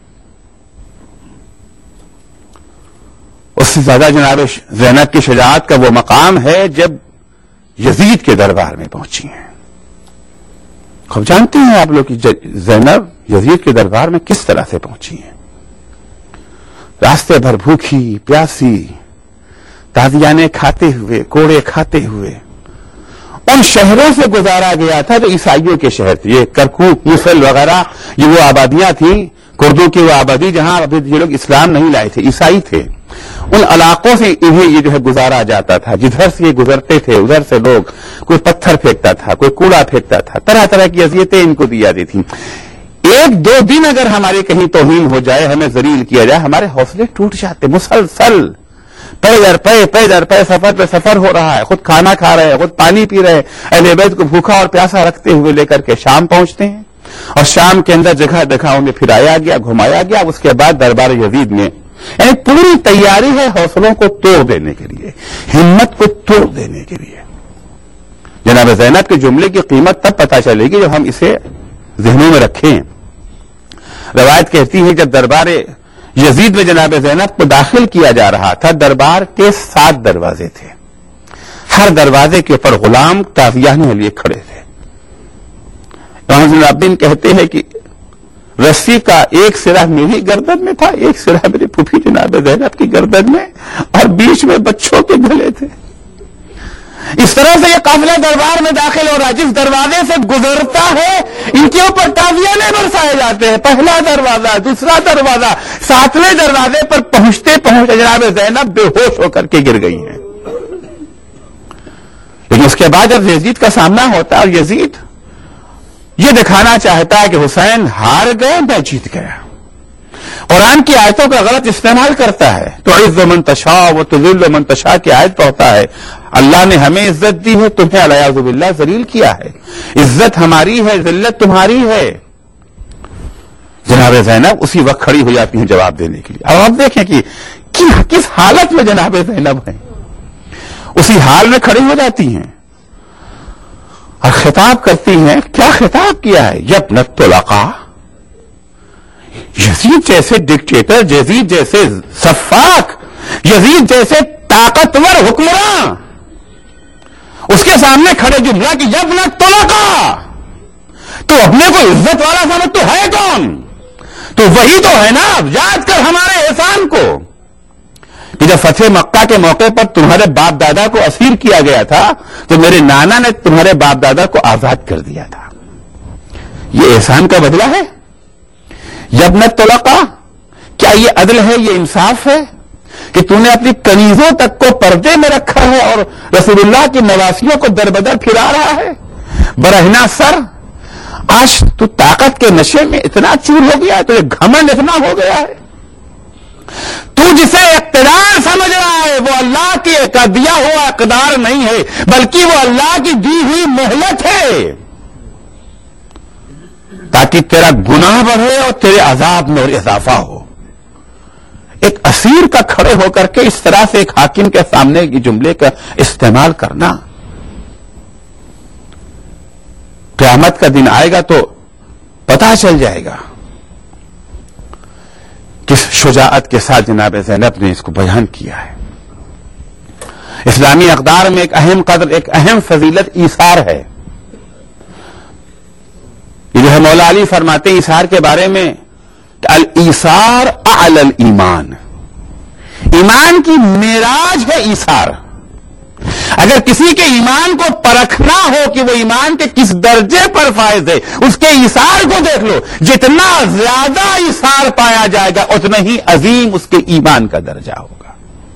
اس سے زیادہ جناب زینب کی شجاعت کا وہ مقام ہے جب یزید کے دربار میں پہنچی ہیں۔ خوب جانتے ہیں آپ لوگ کہ زینب یزید کے دربار میں کس طرح سے پہنچی ہیں، راستے بھر بھوکھی پیاسی، تازیانے کھاتے ہوئے، کوڑے کھاتے ہوئے ان شہروں سے گزارا گیا تھا جو عیسائیوں کے شہر تھے، یہ کرکوک موصل وغیرہ، یہ وہ آبادیاں تھیں کردوں کی وہ آبادی جہاں ابھی یہ لوگ اسلام نہیں لائے تھے، عیسائی تھے، ان علاقوں سے انہیں یہ جو ہے گزارا جاتا تھا، جدھر سے یہ گزرتے تھے ادھر سے لوگ کوئی پتھر پھینکتا تھا، کوئی کوڑا پھینکتا تھا، طرح طرح کی اذیتیں ان کو دی جاتی تھیں۔ ایک دو دن اگر ہماری کہیں توہین ہو جائے, ہمیں ذلیل کیا جائے, ہمارے حوصلے ٹوٹ جاتے. مسلسل پے در پے پے در پے سفر پہ سفر ہو رہا ہے, خود کھانا کھا رہے ہیں, خود پانی پی رہے ہیں, اہل بیت کو بھوکا اور پیاسا رکھتے ہوئے لے کر کے شام پہنچتے ہیں, اور شام کے اندر جگہ جگہ انہیں پھرایا گیا, گھمایا گیا. اس کے بعد دربار یزید میں یعنی پوری تیاری ہے حوصلوں کو توڑ دینے کے لیے, ہمت کو توڑ دینے کے لیے. جناب زینب کے جملے کی قیمت تب پتہ چلے گی جب ہم اسے ذہنوں میں رکھیں. روایت کہتی ہے جب دربار یزید میں جناب زینب کو داخل کیا جا رہا تھا, دربار کے سات دروازے تھے, ہر دروازے کے اوپر غلام تعزیہ لیے کھڑے تھے. امام زین العابدین کہتے ہیں کہ رسی کا ایک سرا میری گردن میں تھا, ایک سرا میری پھوپھی جناب زینب کی گردن میں, اور بیچ میں بچوں کے گلے تھے. اس طرح سے یہ قافلہ دربار میں داخل ہو رہا ہے. جس دروازے سے گزرتا ہے ان کے اوپر تعزیے برسائے جاتے ہیں. پہلا دروازہ, دوسرا دروازہ, ساتویں دروازے پر پہنچتے پہنچتے جناب زینب بے ہوش ہو کر کے گر گئی ہیں. لیکن اس کے بعد جب یزید کا سامنا ہوتا ہے, اور یزید یہ دکھانا چاہتا ہے کہ حسین ہار گئے, میں جیت گیا, قرآن کی آیتوں کا غلط استعمال کرتا ہے. تو عز من تشاء و تذل من تشاء کی آیت پڑھتا ہے, اللہ نے ہمیں عزت دی ہے, تمہیں علیاذ باللہ ذلیل کیا ہے. عزت ہماری ہے, ذلت تمہاری ہے. جناب زینب اسی وقت کھڑی ہو جاتی ہیں جواب دینے کے لیے. اب آپ دیکھیں کہ کس حالت میں جناب زینب ہیں, اسی حال میں کھڑی ہو جاتی ہیں اور خطاب کرتی ہیں. کیا خطاب کیا ہے؟ یبن الطلقاء, یزید جیسے ڈکٹیٹر, یزید جیسے سفاک, یزید جیسے طاقتور حکمراں, اس کے سامنے کھڑے جملہ کہ یبن الطلقاء, تو اپنے کو عزت والا سمجھ, تو ہے کون؟ تو وہی تو ہے نا. یاد کر ہمارے احسان کو کہ جب فتح مکہ کے موقع پر تمہارے باپ دادا کو اسیر کیا گیا تھا تو میرے نانا نے تمہارے باپ دادا کو آزاد کر دیا تھا. یہ احسان کا بدلہ ہے. یبن الطلقاء, کیا یہ عدل ہے, یہ انصاف ہے کہ تو نے اپنی کنیزوں تک کو پردے میں رکھا ہے اور رسول اللہ کی نواسیوں کو در بدر پھرا رہا ہے؟ برہنہ سر, آج تو طاقت کے نشے میں اتنا چور ہو گیا ہے, تو یہ گھمنڈ اتنا ہو گیا ہے. تو جسے اقتدار سمجھ رہا ہے وہ اللہ کی کا دیا ہوا اقدار نہیں ہے, بلکہ وہ اللہ کی دی ہوئی مہلت ہے تاکہ تیرا گناہ بڑھے اور تیرے عذاب میں اور اضافہ ہو. ایک اسیر کا کھڑے ہو کر کے اس طرح سے ایک حاکم کے سامنے کی جملے کا استعمال کرنا, قیامت کا دن آئے گا تو پتہ چل جائے گا کس شجاعت کے ساتھ جناب زینب نے اس کو بیان کیا ہے. اسلامی اقدار میں ایک اہم قدر, ایک اہم فضیلت ایثار ہے. یہ جو ہے مولا علی فرماتے ہیں ایثار کے بارے میں, الایثار اعلی الایمان, ایمان کی معراج ہے ایثار. اگر کسی کے ایمان کو پرکھنا ہو کہ وہ ایمان کے کس درجے پر فائز ہے, اس کے ایثار کو دیکھ لو. جتنا زیادہ ایثار پایا جائے گا اتنا ہی عظیم اس کے ایمان کا درجہ ہوگا.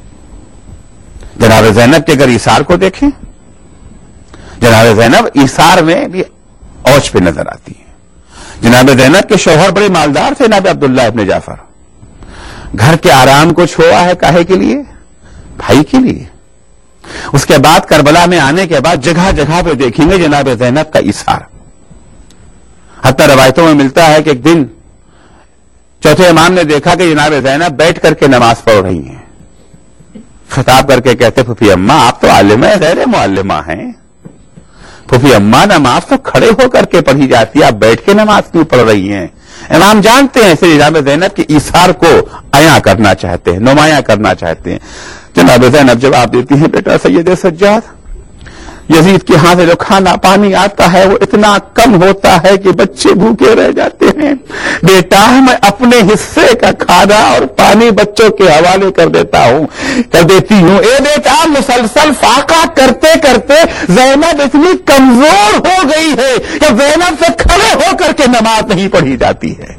جناب زینب کے اگر ایثار کو دیکھیں, جناب زینب ایثار میں بھی اوج پہ نظر آتی ہے. جناب زینب کے شوہر بڑے مالدار تھے, جناب عبداللہ ابن جعفر. گھر کے آرام کو چھوڑا ہے کاہے کے لیے؟ بھائی کے لیے. اس کے بعد کربلا میں آنے کے بعد جگہ جگہ پہ دیکھیں گے جناب زینب کا ایثار. حتی روایتوں میں ملتا ہے کہ ایک دن چوتھے امام نے دیکھا کہ جناب زینب بیٹھ کر کے نماز پڑھ رہی ہیں. خطاب کر کے کہتے, پھوپھی اماں آپ تو عالمہ غیر معلمہ ہیں, پھوپھی اماں نماز تو کھڑے ہو کر کے پڑھی جاتی ہے, آپ بیٹھ کے نماز کیوں پڑھ رہی ہیں؟ امام جانتے ہیں اسے جناب زینب کی ایثار کو عیاں کرنا چاہتے ہیں, نمایاں کرنا چاہتے ہیں. جناب زینب جواب دیتی ہیں, بیٹا سید سجاد, یزید کے ہاں سے جو کھانا پانی آتا ہے وہ اتنا کم ہوتا ہے کہ بچے بھوکے رہ جاتے ہیں. بیٹا میں اپنے حصے کا کھانا اور پانی بچوں کے حوالے کر دیتا ہوں کر دیتی ہوں. اے بیٹا, مسلسل فاقہ کرتے کرتے زینب اتنی کمزور ہو گئی ہے کہ زینب سے کھڑے ہو کر کے نماز نہیں پڑھی جاتی ہے.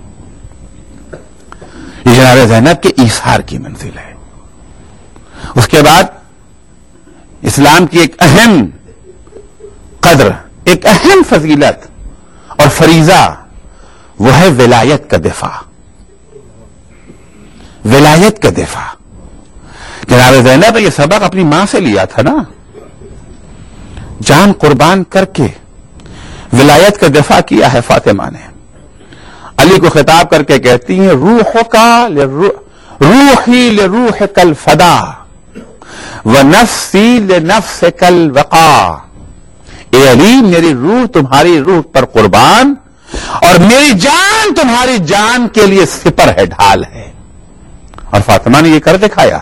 یہ جناب زینب کے ایثار کی منزل ہے. اس کے بعد اسلام کی ایک اہم قدر, ایک اہم فضیلت اور فریضہ وہ ہے ولایت کا دفاع. ولایت کا دفاع. جناب زینب نے یہ سبق اپنی ماں سے لیا تھا نا, جان قربان کر کے ولایت کا دفاع کیا ہے فاطمہ نے. علی کو خطاب کر کے کہتی ہیں روح کا روحی لروح کل فدا و نفسی لنفس کل وقا. اے علی میری روح تمہاری روح پر قربان اور میری جان تمہاری جان کے لیے سپر ہے, ڈھال ہے. اور فاطمہ نے یہ کر دکھایا.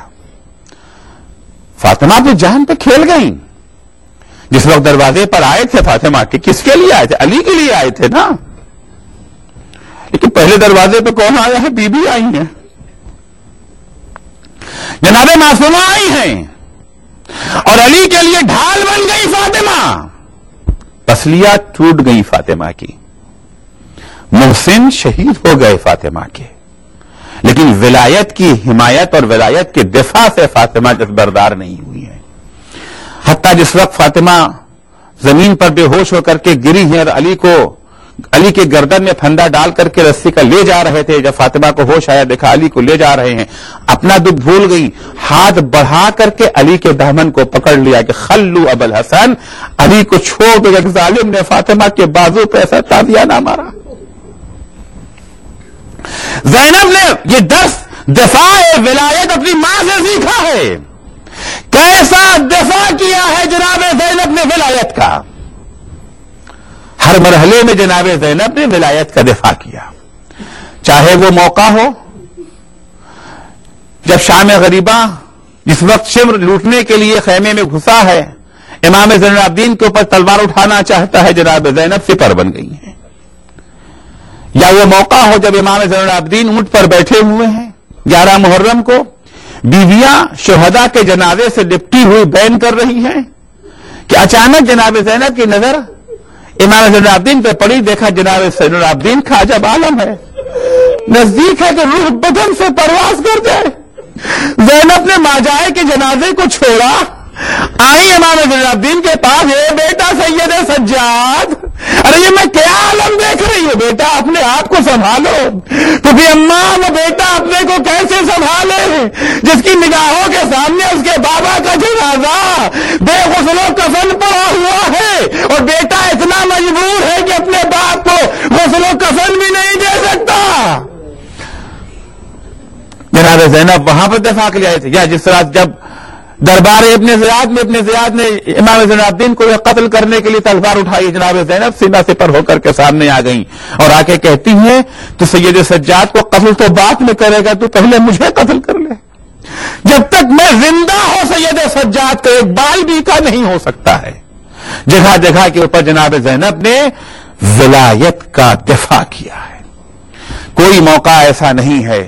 فاطمہ اپنی جان پہ کھیل گئیں. جس وقت دروازے پر آئے تھے فاطمہ کے, کس کے لیے آئے تھے؟ علی کے لیے آئے تھے نا. لیکن پہلے دروازے پہ کون آیا ہے؟ بی بی آئی ہیں, جناب معصومہ آئی ہیں, اور علی کے لیے ڈھال بن گئی فاطمہ. پسلیاں ٹوٹ گئی فاطمہ کی, محسن شہید ہو گئے فاطمہ کے, لیکن ولایت کی حمایت اور ولایت کے دفاع سے فاطمہ دستبردار نہیں ہوئی ہے. حتیٰ جس وقت فاطمہ زمین پر بے ہوش ہو کر کے گری ہیں اور علی کو علی کے گردن میں پھندا ڈال کر کے رسی کا لے جا رہے تھے, جب فاطمہ کو ہوش آیا دیکھا علی کو لے جا رہے ہیں, اپنا دکھ بھول گئی, ہاتھ بڑھا کر کے علی کے دامن کو پکڑ لیا کہ خلو ابو الحسن, علی کو چھوڑ دو. ایک ظالم نے فاطمہ کے بازو پہ ایسا تازیانہ مارا. زینب نے یہ درس دفاع ولایت اپنی ماں سے سیکھا ہے. کیسا دفاع کیا ہے جناب زینب نے ولایت کا. ہر مرحلے میں جناب زینب نے ولایت کا دفاع کیا. چاہے وہ موقع ہو جب شام غریبہ جس وقت شمر لوٹنے کے لیے خیمے میں گھسا ہے, امام زین العابدین کے اوپر تلوار اٹھانا چاہتا ہے, جناب زینب سپر بن گئی ہیں. یا وہ موقع ہو جب امام زین العابدین اونٹ پر بیٹھے ہوئے ہیں, گیارہ محرم کو بیویاں شہداء کے جنازے سے لپٹی ہوئی بین کر رہی ہیں کہ اچانک جناب زینب کی نظر امام زین العابدین پہ پڑی. دیکھا جناب زین العابدین کا عجب عالم ہے, نزدیک ہے کہ روح بدن سے پرواز کر جائے. زینب نے ماجائے کے جنازے کو چھوڑا, آئی امام زین العابدین کے پاس, اے بیٹا سید سجاد, ارے یہ میں کیا عالم دیکھ رہی ہوں, بیٹا اپنے آپ کو سنبھالو. تو بھی اماں وہ بیٹا اپنے کو کیسے سنبھالے جس کی نگاہوں کے سامنے اس کے بابا کا جنازہ بے غسل و کفن پڑا ہوا ہے, اور بیٹا اتنا مجبور ہے کہ اپنے باپ کو غسل و کفن بھی نہیں دے سکتا. جناب زینب وہاں پر دفاع کے لیے آئے تھے. یا جس طرح جب دربار ابن زیاد میں ابن زیاد نے امام زین العابدین کو قتل کرنے کے لیے تلوار اٹھائی, جناب زینب سینہ سے پر ہو کر کے سامنے آ گئیں اور آ کے کہتی ہیں تو سید سجاد کو قتل تو بعد میں کرے گا, تو پہلے مجھے قتل کر لے. جب تک میں زندہ ہوں سید سجاد کا ایک بال بھی کا نہیں ہو سکتا ہے. جگہ جگہ کے اوپر جناب زینب نے ولایت کا دفاع کیا ہے. کوئی موقع ایسا نہیں ہے.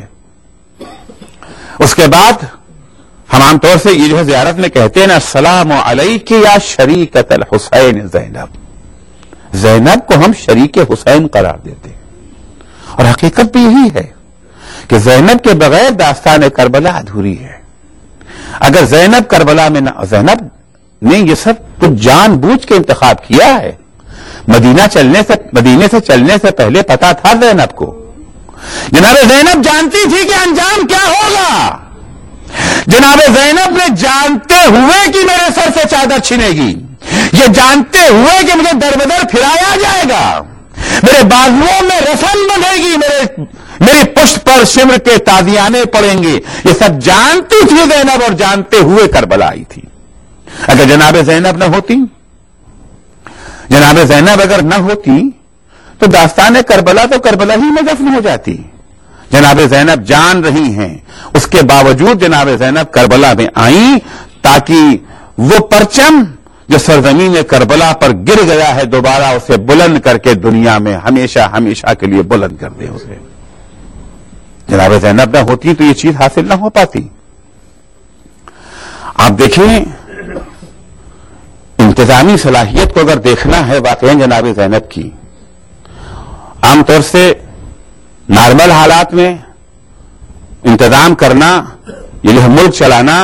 اس کے بعد ہم عام طور سے یہ جو ہے زیارت میں کہتے ہیں نا, السلام علیک یا شریکت الحسین زینب. زینب کو ہم شریک حسین قرار دیتے ہیں, اور حقیقت بھی یہی ہے کہ زینب کے بغیر داستان کربلا ادھوری ہے. اگر زینب کربلا میں نہ, زینب نے یہ سب کچھ جان بوجھ کے انتخاب کیا ہے. مدینہ چلنے سے مدینے سے چلنے سے پہلے پتا تھا زینب کو. جناب زینب جانتی تھی کہ انجام کیا ہوگا. جناب زینب نے جانتے ہوئے کہ میرے سر سے چادر چھنے گی, یہ جانتے ہوئے کہ مجھے در بدر پھرایا جائے گا, میرے بازوؤں میں رسن بنے گی, میرے میری پشت پر شمر کے تازیانے پڑیں گے, یہ سب جانتی تھی زینب, اور جانتے ہوئے کربلا آئی تھی. اگر جناب زینب نہ ہوتی جناب زینب اگر نہ ہوتی تو داستان کربلا تو کربلا ہی میں دفن ہو جاتی. جناب زینب جان رہی ہیں, اس کے باوجود جناب زینب کربلا میں آئیں تاکہ وہ پرچم جو سرزمین کربلا پر گر گیا ہے دوبارہ اسے بلند کر کے دنیا میں ہمیشہ ہمیشہ کے لیے بلند کر دے اسے. جناب زینب نہ ہوتی تو یہ چیز حاصل نہ ہو پاتی. آپ دیکھیں انتظامی صلاحیت کو اگر دیکھنا ہے واقعی جناب زینب کی, عام طور سے نارمل حالات میں انتظام کرنا, یہ ملک چلانا,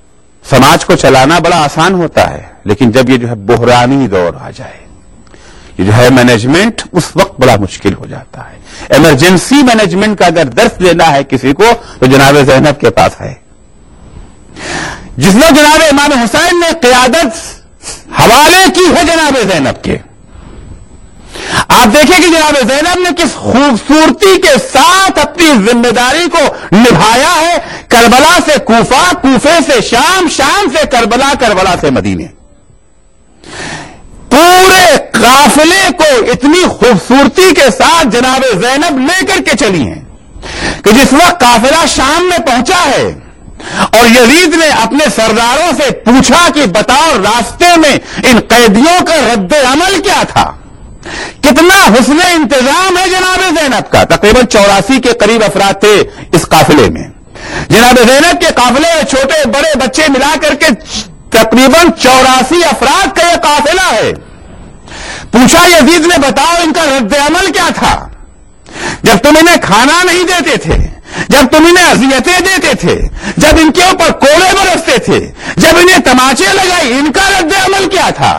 سماج کو چلانا بڑا آسان ہوتا ہے. لیکن جب یہ جو ہے بحرانی دور آ جائے, یہ جو ہے مینجمنٹ اس وقت بڑا مشکل ہو جاتا ہے. ایمرجنسی مینجمنٹ کا اگر درس لینا ہے کسی کو تو جناب زینب کے پاس ہے. جس نے جناب امام حسین نے قیادت حوالے کی ہے جناب زینب کے. آپ دیکھیں کہ جناب زینب نے کس خوبصورتی کے ساتھ اپنی ذمہ داری کو نبھایا ہے. کربلا سے کوفہ، کوفے سے شام، شام سے کربلا، کربلا سے مدینے. پورے قافلے کو اتنی خوبصورتی کے ساتھ جناب زینب لے کر کے چلی ہیں کہ جس وقت قافلہ شام میں پہنچا ہے اور یزید نے اپنے سرداروں سے پوچھا کہ بتاؤ راستے میں ان قیدیوں کا رد عمل کیا تھا، کتنا حسن انتظام ہے جناب زینب کا. تقریباً چوراسی کے قریب افراد تھے اس قافلے میں. جناب زینب کے قافلے میں چھوٹے بڑے بچے ملا کر کے تقریباً چوراسی افراد کا یہ قافلہ ہے. پوچھا یزید نے بتاؤ ان کا رد عمل کیا تھا، جب تم انہیں کھانا نہیں دیتے تھے، جب تم انہیں اذیتیں دیتے تھے، جب ان کے اوپر کوڑے برستے تھے، جب انہیں تماچے لگائی، ان کا رد عمل کیا تھا؟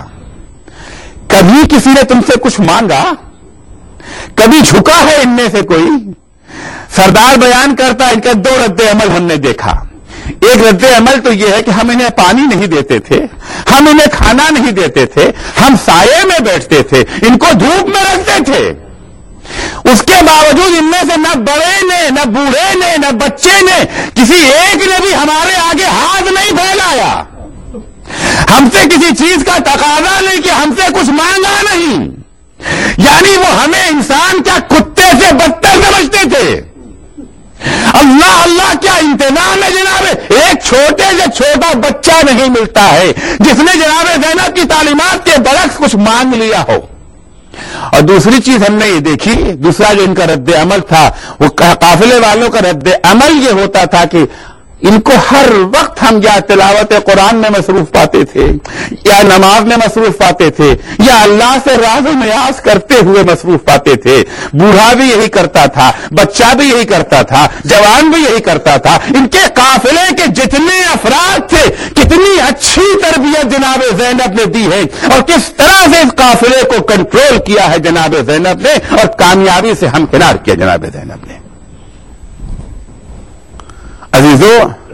کبھی کسی نے تم سے کچھ مانگا؟ کبھی جھکا ہے ان میں سے کوئی؟ سردار بیان کرتا ان کا دو رد عمل ہم نے دیکھا. ایک رد عمل تو یہ ہے کہ ہم انہیں پانی نہیں دیتے تھے، ہم انہیں کھانا نہیں دیتے تھے، ہم سائے میں بیٹھتے تھے، ان کو دھوپ میں رکھتے تھے. اس کے باوجود ان میں سے نہ بڑے نے، نہ بوڑھے نے، نہ بچے نے، کسی ایک نے بھی ہمارے آگے ہاتھ نہیں پھیلایا، ہم سے کسی چیز کا تقاضا نہیں کہ ہم سے کچھ مانگا نہیں. یعنی وہ ہمیں انسان کیا کتے سے بدتر سمجھتے تھے. اللہ اللہ کیا انتظام ہے جناب. ایک چھوٹے سے چھوٹا بچہ نہیں ملتا ہے جس نے جناب زینب کی تعلیمات کے برعکس کچھ مانگ لیا ہو. اور دوسری چیز ہم نے یہ دیکھی، دوسرا جو ان کا رد عمل تھا وہ قافلے والوں کا رد عمل یہ ہوتا تھا کہ ان کو ہر وقت ہم یا تلاوت قرآن میں مصروف پاتے تھے، یا نماز میں مصروف پاتے تھے، یا اللہ سے راز و نیاز کرتے ہوئے مصروف پاتے تھے. بوڑھا بھی یہی کرتا تھا، بچہ بھی یہی کرتا تھا، جوان بھی یہی کرتا تھا. ان کے قافلے کے جتنے افراد تھے کتنی اچھی تربیت جناب زینب نے دی ہے اور کس طرح سے اس قافلے کو کنٹرول کیا ہے جناب زینب نے اور کامیابی سے ہمکنار کیا جناب زینب نے. عزیزو،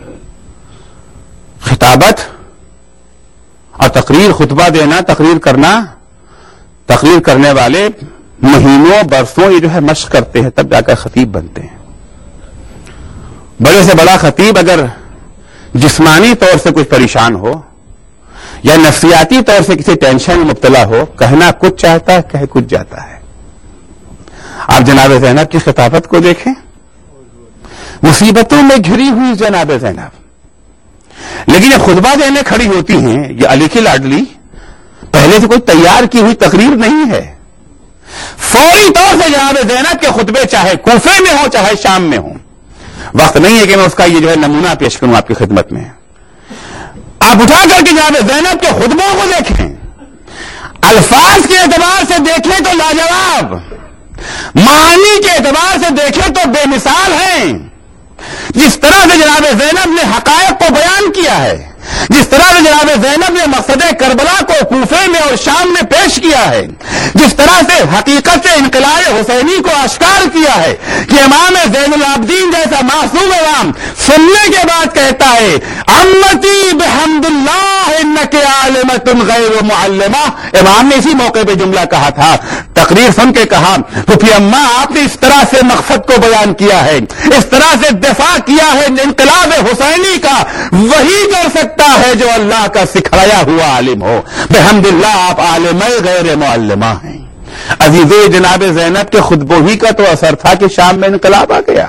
خطابت اور تقریر، خطبہ دینا، تقریر کرنا، تقریر کرنے والے مہینوں برسوں یہ جو ہے مشق کرتے ہیں تب جا کر خطیب بنتے ہیں. بڑے سے بڑا خطیب اگر جسمانی طور سے کچھ پریشان ہو یا نفسیاتی طور سے کسی ٹینشن میں مبتلا ہو، کہنا کچھ چاہتا ہے، کہہ کچھ جاتا ہے. آپ جناب زینب کی خطابت کو دیکھیں، مصیبتوں میں گھری ہوئی جناب زینب، لیکن یہ خطبہ دینے کھڑی ہوتی ہیں. یہ علی کی لاڈلی پہلے سے کوئی تیار کی ہوئی تقریر نہیں ہے. فوری طور سے جناب زینب کے خطبے چاہے کوفے میں ہوں چاہے شام میں ہوں. وقت نہیں ہے کہ میں اس کا یہ جو ہے نمونہ پیش کروں آپ کی خدمت میں. آپ اٹھا کر کے جناب زینب کے خطبوں کو دیکھیں، الفاظ کے اعتبار سے دیکھیں تو لاجواب، معانی کے اعتبار سے دیکھیں تو بے مثال ہیں. جس طرح سے جناب زینب نے حقائق کو بیان کیا ہے، جس طرح سے جناب زینب نے مقصد کربلا کو کوفے میں اور شام میں پیش کیا ہے، جس طرح سے حقیقت سے انقلاب حسینی کو آشکار کیا ہے کہ امام زین العابدین جیسا معصوم امام سننے کے بعد کہتا ہے امتی بحمد اللہ انک عالمۃ غیر معلمہ. امام نے اسی موقع پہ جملہ کہا تھا، تقریر سن کے کہا پھوپھی اماں آپ نے اس طرح سے مقصد کو بیان کیا ہے، اس طرح سے دفاع کیا ہے انقلاب حسینی کا، وہی کر سکتا ہے جو اللہ کا سکھایا ہوا عالم ہو. بحمد اللہ آپ عالم غیر معلمہ ہیں. عزیزو، جناب زینب کے خطبوں ہی کا تو اثر تھا کہ شام میں انقلاب آ گیا.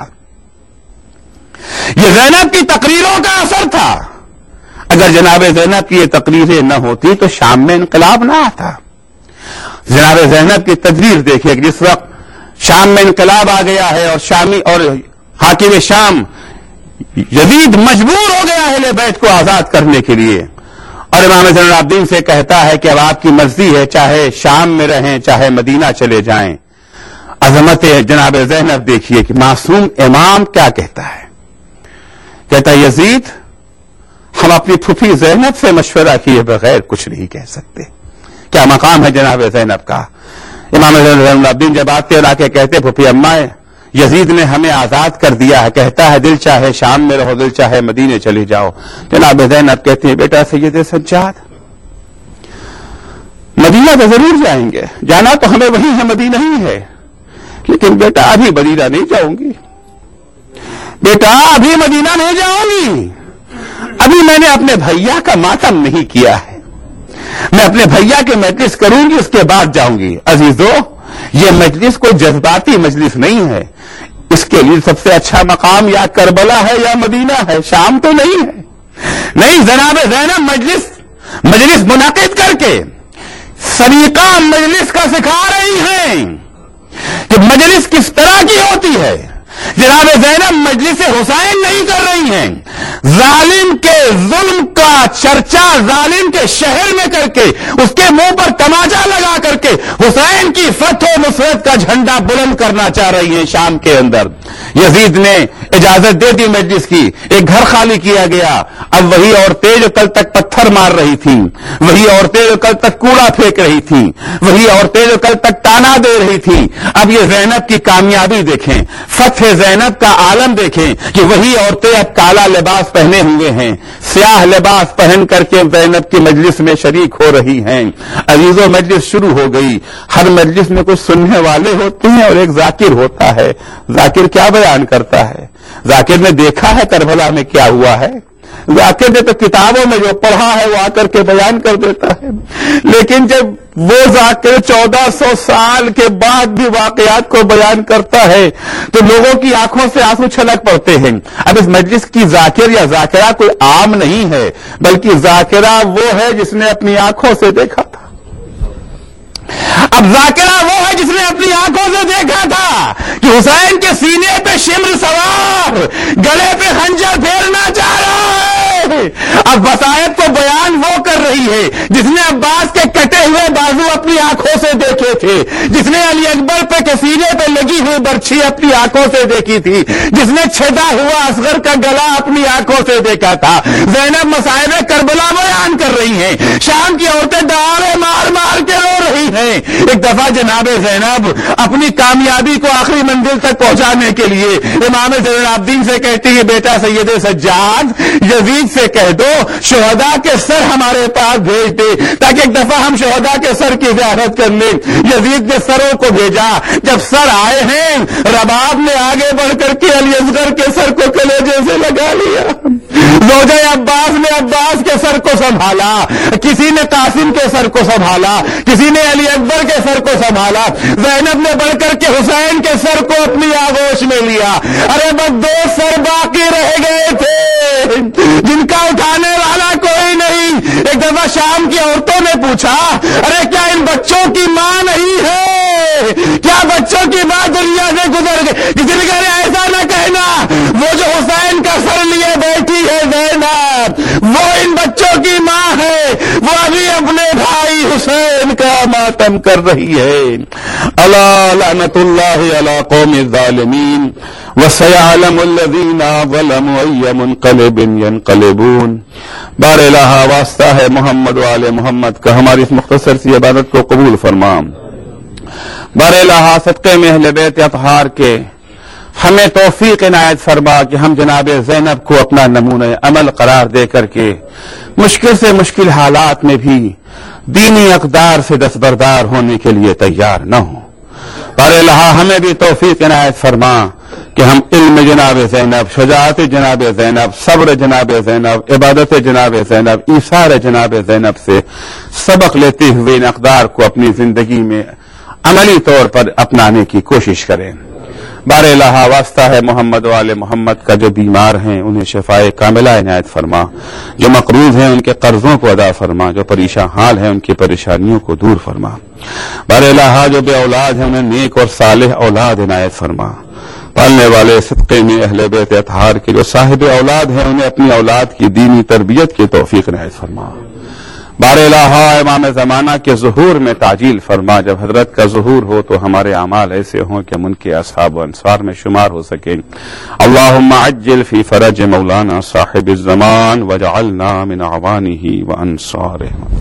یہ زینب کی تقریروں کا اثر تھا. اگر جناب زینب کی یہ تقریریں نہ ہوتی تو شام میں انقلاب نہ آتا. جناب زینب کی تدبیر دیکھیے کہ جس وقت شام میں انقلاب آ گیا ہے اور شامی اور حاکم شام یزید مجبور ہو گیا اہل بیت کو آزاد کرنے کے لیے اور امام زین العابدین سے کہتا ہے کہ اب آپ کی مرضی ہے، چاہے شام میں رہیں چاہے مدینہ چلے جائیں. عظمت جناب زینب دیکھیے کہ معصوم امام کیا کہتا ہے. کہتا ہے یزید ہم اپنی پھوپھی زینب سے مشورہ کیے بغیر کچھ نہیں کہہ سکتے. کیا مقام ہے جناب زینب کا. امام زین العابدین جب آتے اور آ کے کہتے پھوپھی اماں یزید نے ہمیں آزاد کر دیا ہے، کہتا ہے دل چاہے شام میں رہو، دل چاہے مدینے چلی جاؤ. جناب زینب کہتے ہیں بیٹا سید سجاد مدینہ تو ضرور جائیں گے، جانا تو ہمیں وہی ہے، مدینہ ہی ہے، لیکن بیٹا ابھی مدینہ نہیں جاؤں گی، بیٹا ابھی مدینہ نہیں جاؤں گی، ابھی میں نے اپنے بھیا کا ماتم نہیں کیا ہے، میں اپنے بھیا کے مجلس کروں گی اس کے بعد جاؤں گی. عزیزو یہ مجلس کوئی جذباتی مجلس نہیں ہے، اس کے لیے سب سے اچھا مقام یا کربلا ہے یا مدینہ ہے، شام تو نہیں ہے. نہیں، جناب زینب مجلس مجلس منعقد کر کے سلیقہ مجلس کا سکھا رہی ہیں کہ مجلس کس طرح کی ہوتی ہے. جناب زینب مجلس حسین نہیں کر رہی ہیں، ظالم کے ظلم کا چرچا ظالم کے شہر میں کر کے اس کے منہ پر تماچا لگا کر کے حسین کی فتح و نصرت کا جھنڈا بلند کرنا چاہ رہی ہیں شام کے اندر. یزید نے اجازت دے دی مجلس کی، ایک گھر خالی کیا گیا. اب وہی عورتیں جو کل تک پتھر مار رہی تھیں، وہی عورتیں جو کل تک کوڑا پھینک رہی تھیں، وہی عورتیں جو کل تک تانا دے رہی تھیں، اب یہ زینب کی کامیابی دیکھیں، فتح زینب کا عالم دیکھیں کہ وہی عورتیں اب کالا لباس پہنے ہوئے ہیں، سیاہ لباس پہن کر کے زینب کی مجلس میں شریک ہو رہی ہیں. عزیزو مجلس شروع ہو گئی. ہر مجلس میں کچھ سننے والے ہوتے ہیں اور ایک ذاکر ہوتا ہے. ذاکر کیا بیان کرتا ہے؟ ذاکر نے دیکھا ہے کربلا میں کیا ہوا ہے، ذاکر نے تو کتابوں میں جو پڑھا ہے وہ آ کر کے بیان کر دیتا ہے. لیکن جب وہ ذاکر چودہ سو سال کے بعد بھی واقعات کو بیان کرتا ہے تو لوگوں کی آنکھوں سے آنسو چھلک پڑتے ہیں. اب اس مجلس کی ذاکر یا ذاکرہ کوئی عام نہیں ہے، بلکہ ذاکرہ وہ ہے جس نے اپنی آنکھوں سے دیکھا تھا. اب ذاکرہ وہ ہے جس نے اپنی آنکھوں سے دیکھا تھا کہ حسین کے سینے پہ شمر سوار گلے پہ خنجر پھیرنا چاہ رہا ہے. اب وسائط کو بیان وہ کر رہی ہے جس نے عباس کے کٹے ہوئے بازو اپنی آنکھوں سے دیکھے تھے، جس نے علی اکبر پہ کے سینے پہ لگی ہوئی برچھی اپنی آنکھوں سے دیکھی تھی، جس نے چھدا ہوا اصغر کا گلا اپنی آنکھوں سے دیکھا تھا. زینب مصائب کربلا بیان کر رہی ہیں، شام کی عورتیں دہاڑے مار مار کے رو رہی ہیں. ایک دفعہ جناب زینب اپنی کامیابی کو آخری منزل تک پہنچانے کے لیے امام زین العابدین سے کہتی ہے بیٹا سید سجاد یزید سے کہہ دو شہداء کے سر ہمارے پاس بھیج دے تاکہ ایک دفعہ ہم شہداء کے سر کی زیارت کر لیں. یزید نے سروں کو بھیجا. جب سر آئے ہیں رباب نے آگے بڑھ کر کے علی اصغر کے سر کو کلیجے سے لگا لیا. زوجہ عباس نے عباس کے سر کو سنبھالا، کسی نے قاسم کے سر کو سنبھالا، کسی نے علی اکبر کے سر کو سنبھالا. زینب نے بڑھ کر کے حسین کے سر کو اپنی آغوش میں لیا. ارے بس دو سر باقی رہ گئے تھے جن کا اٹھانے والا کوئی نہیں. ایک دفعہ شام کی عورتوں نے پوچھا ارے کیا ان بچوں کی ماں نہیں ہے، کیا بچوں کی ماں دنیا سے گزر گئی؟ کسی نے کہا ایسا نہ کہنا، وہ جو حسین کا سر لیے بیٹھی ہے زینب وہ ان بچوں کی ماں ہے، وہ ابھی اپنے بھائی حسین کا ماتم کر رہی ہے. الا لعنت اللہ علی قوم الظالمین وسيعلم الذین ظلموا ای منقلب ینقلبون. بار الہ واسطہ ہے محمد و آل محمد کا ہماری اس مختصر سی عبادت کو قبول فرما. بار الہ صدقے میں اہل بیت اطہار کے ہمیں توفیق عنایت فرما کہ ہم جناب زینب کو اپنا نمونہ عمل قرار دے کر کے مشکل سے مشکل حالات میں بھی دینی اقدار سے دستبردار ہونے کے لیے تیار نہ ہوں. بار الہ ہمیں بھی توفیق عنایت فرما کہ ہم علم جناب زینب، شجاعت جناب زینب، صبر جناب زینب، عبادت جناب زینب، ایثار جناب زینب سے سبق لیتے ہوئے ان اقدار کو اپنی زندگی میں عملی طور پر اپنانے کی کوشش کریں. بار الہ واسطہ ہے محمد و آل محمد کا جو بیمار ہیں انہیں شفائے کاملہ عنایت فرما، جو مقروض ہیں ان کے قرضوں کو ادا فرما، جو پریشان حال ہیں ان کی پریشانیوں کو دور فرما. بار الہ جو بے اولاد ہیں انہیں نیک اور صالح اولاد عنایت فرما. پالنے والے صدقے میں اہل بیت اطہار کے جو صاحب اولاد ہیں انہیں اپنی اولاد کی دینی تربیت کی توفیق عنایت فرما. بار الہ امام زمانہ کے ظہور میں تعجیل فرما. جب حضرت کا ظہور ہو تو ہمارے اعمال ایسے ہوں کہ ہم ان کے اصحاب و انصار میں شمار ہو سکیں. اللہم عجل فی فرج مولانا صاحب الزمان وجعلنا من اعوانہ و انصارہ.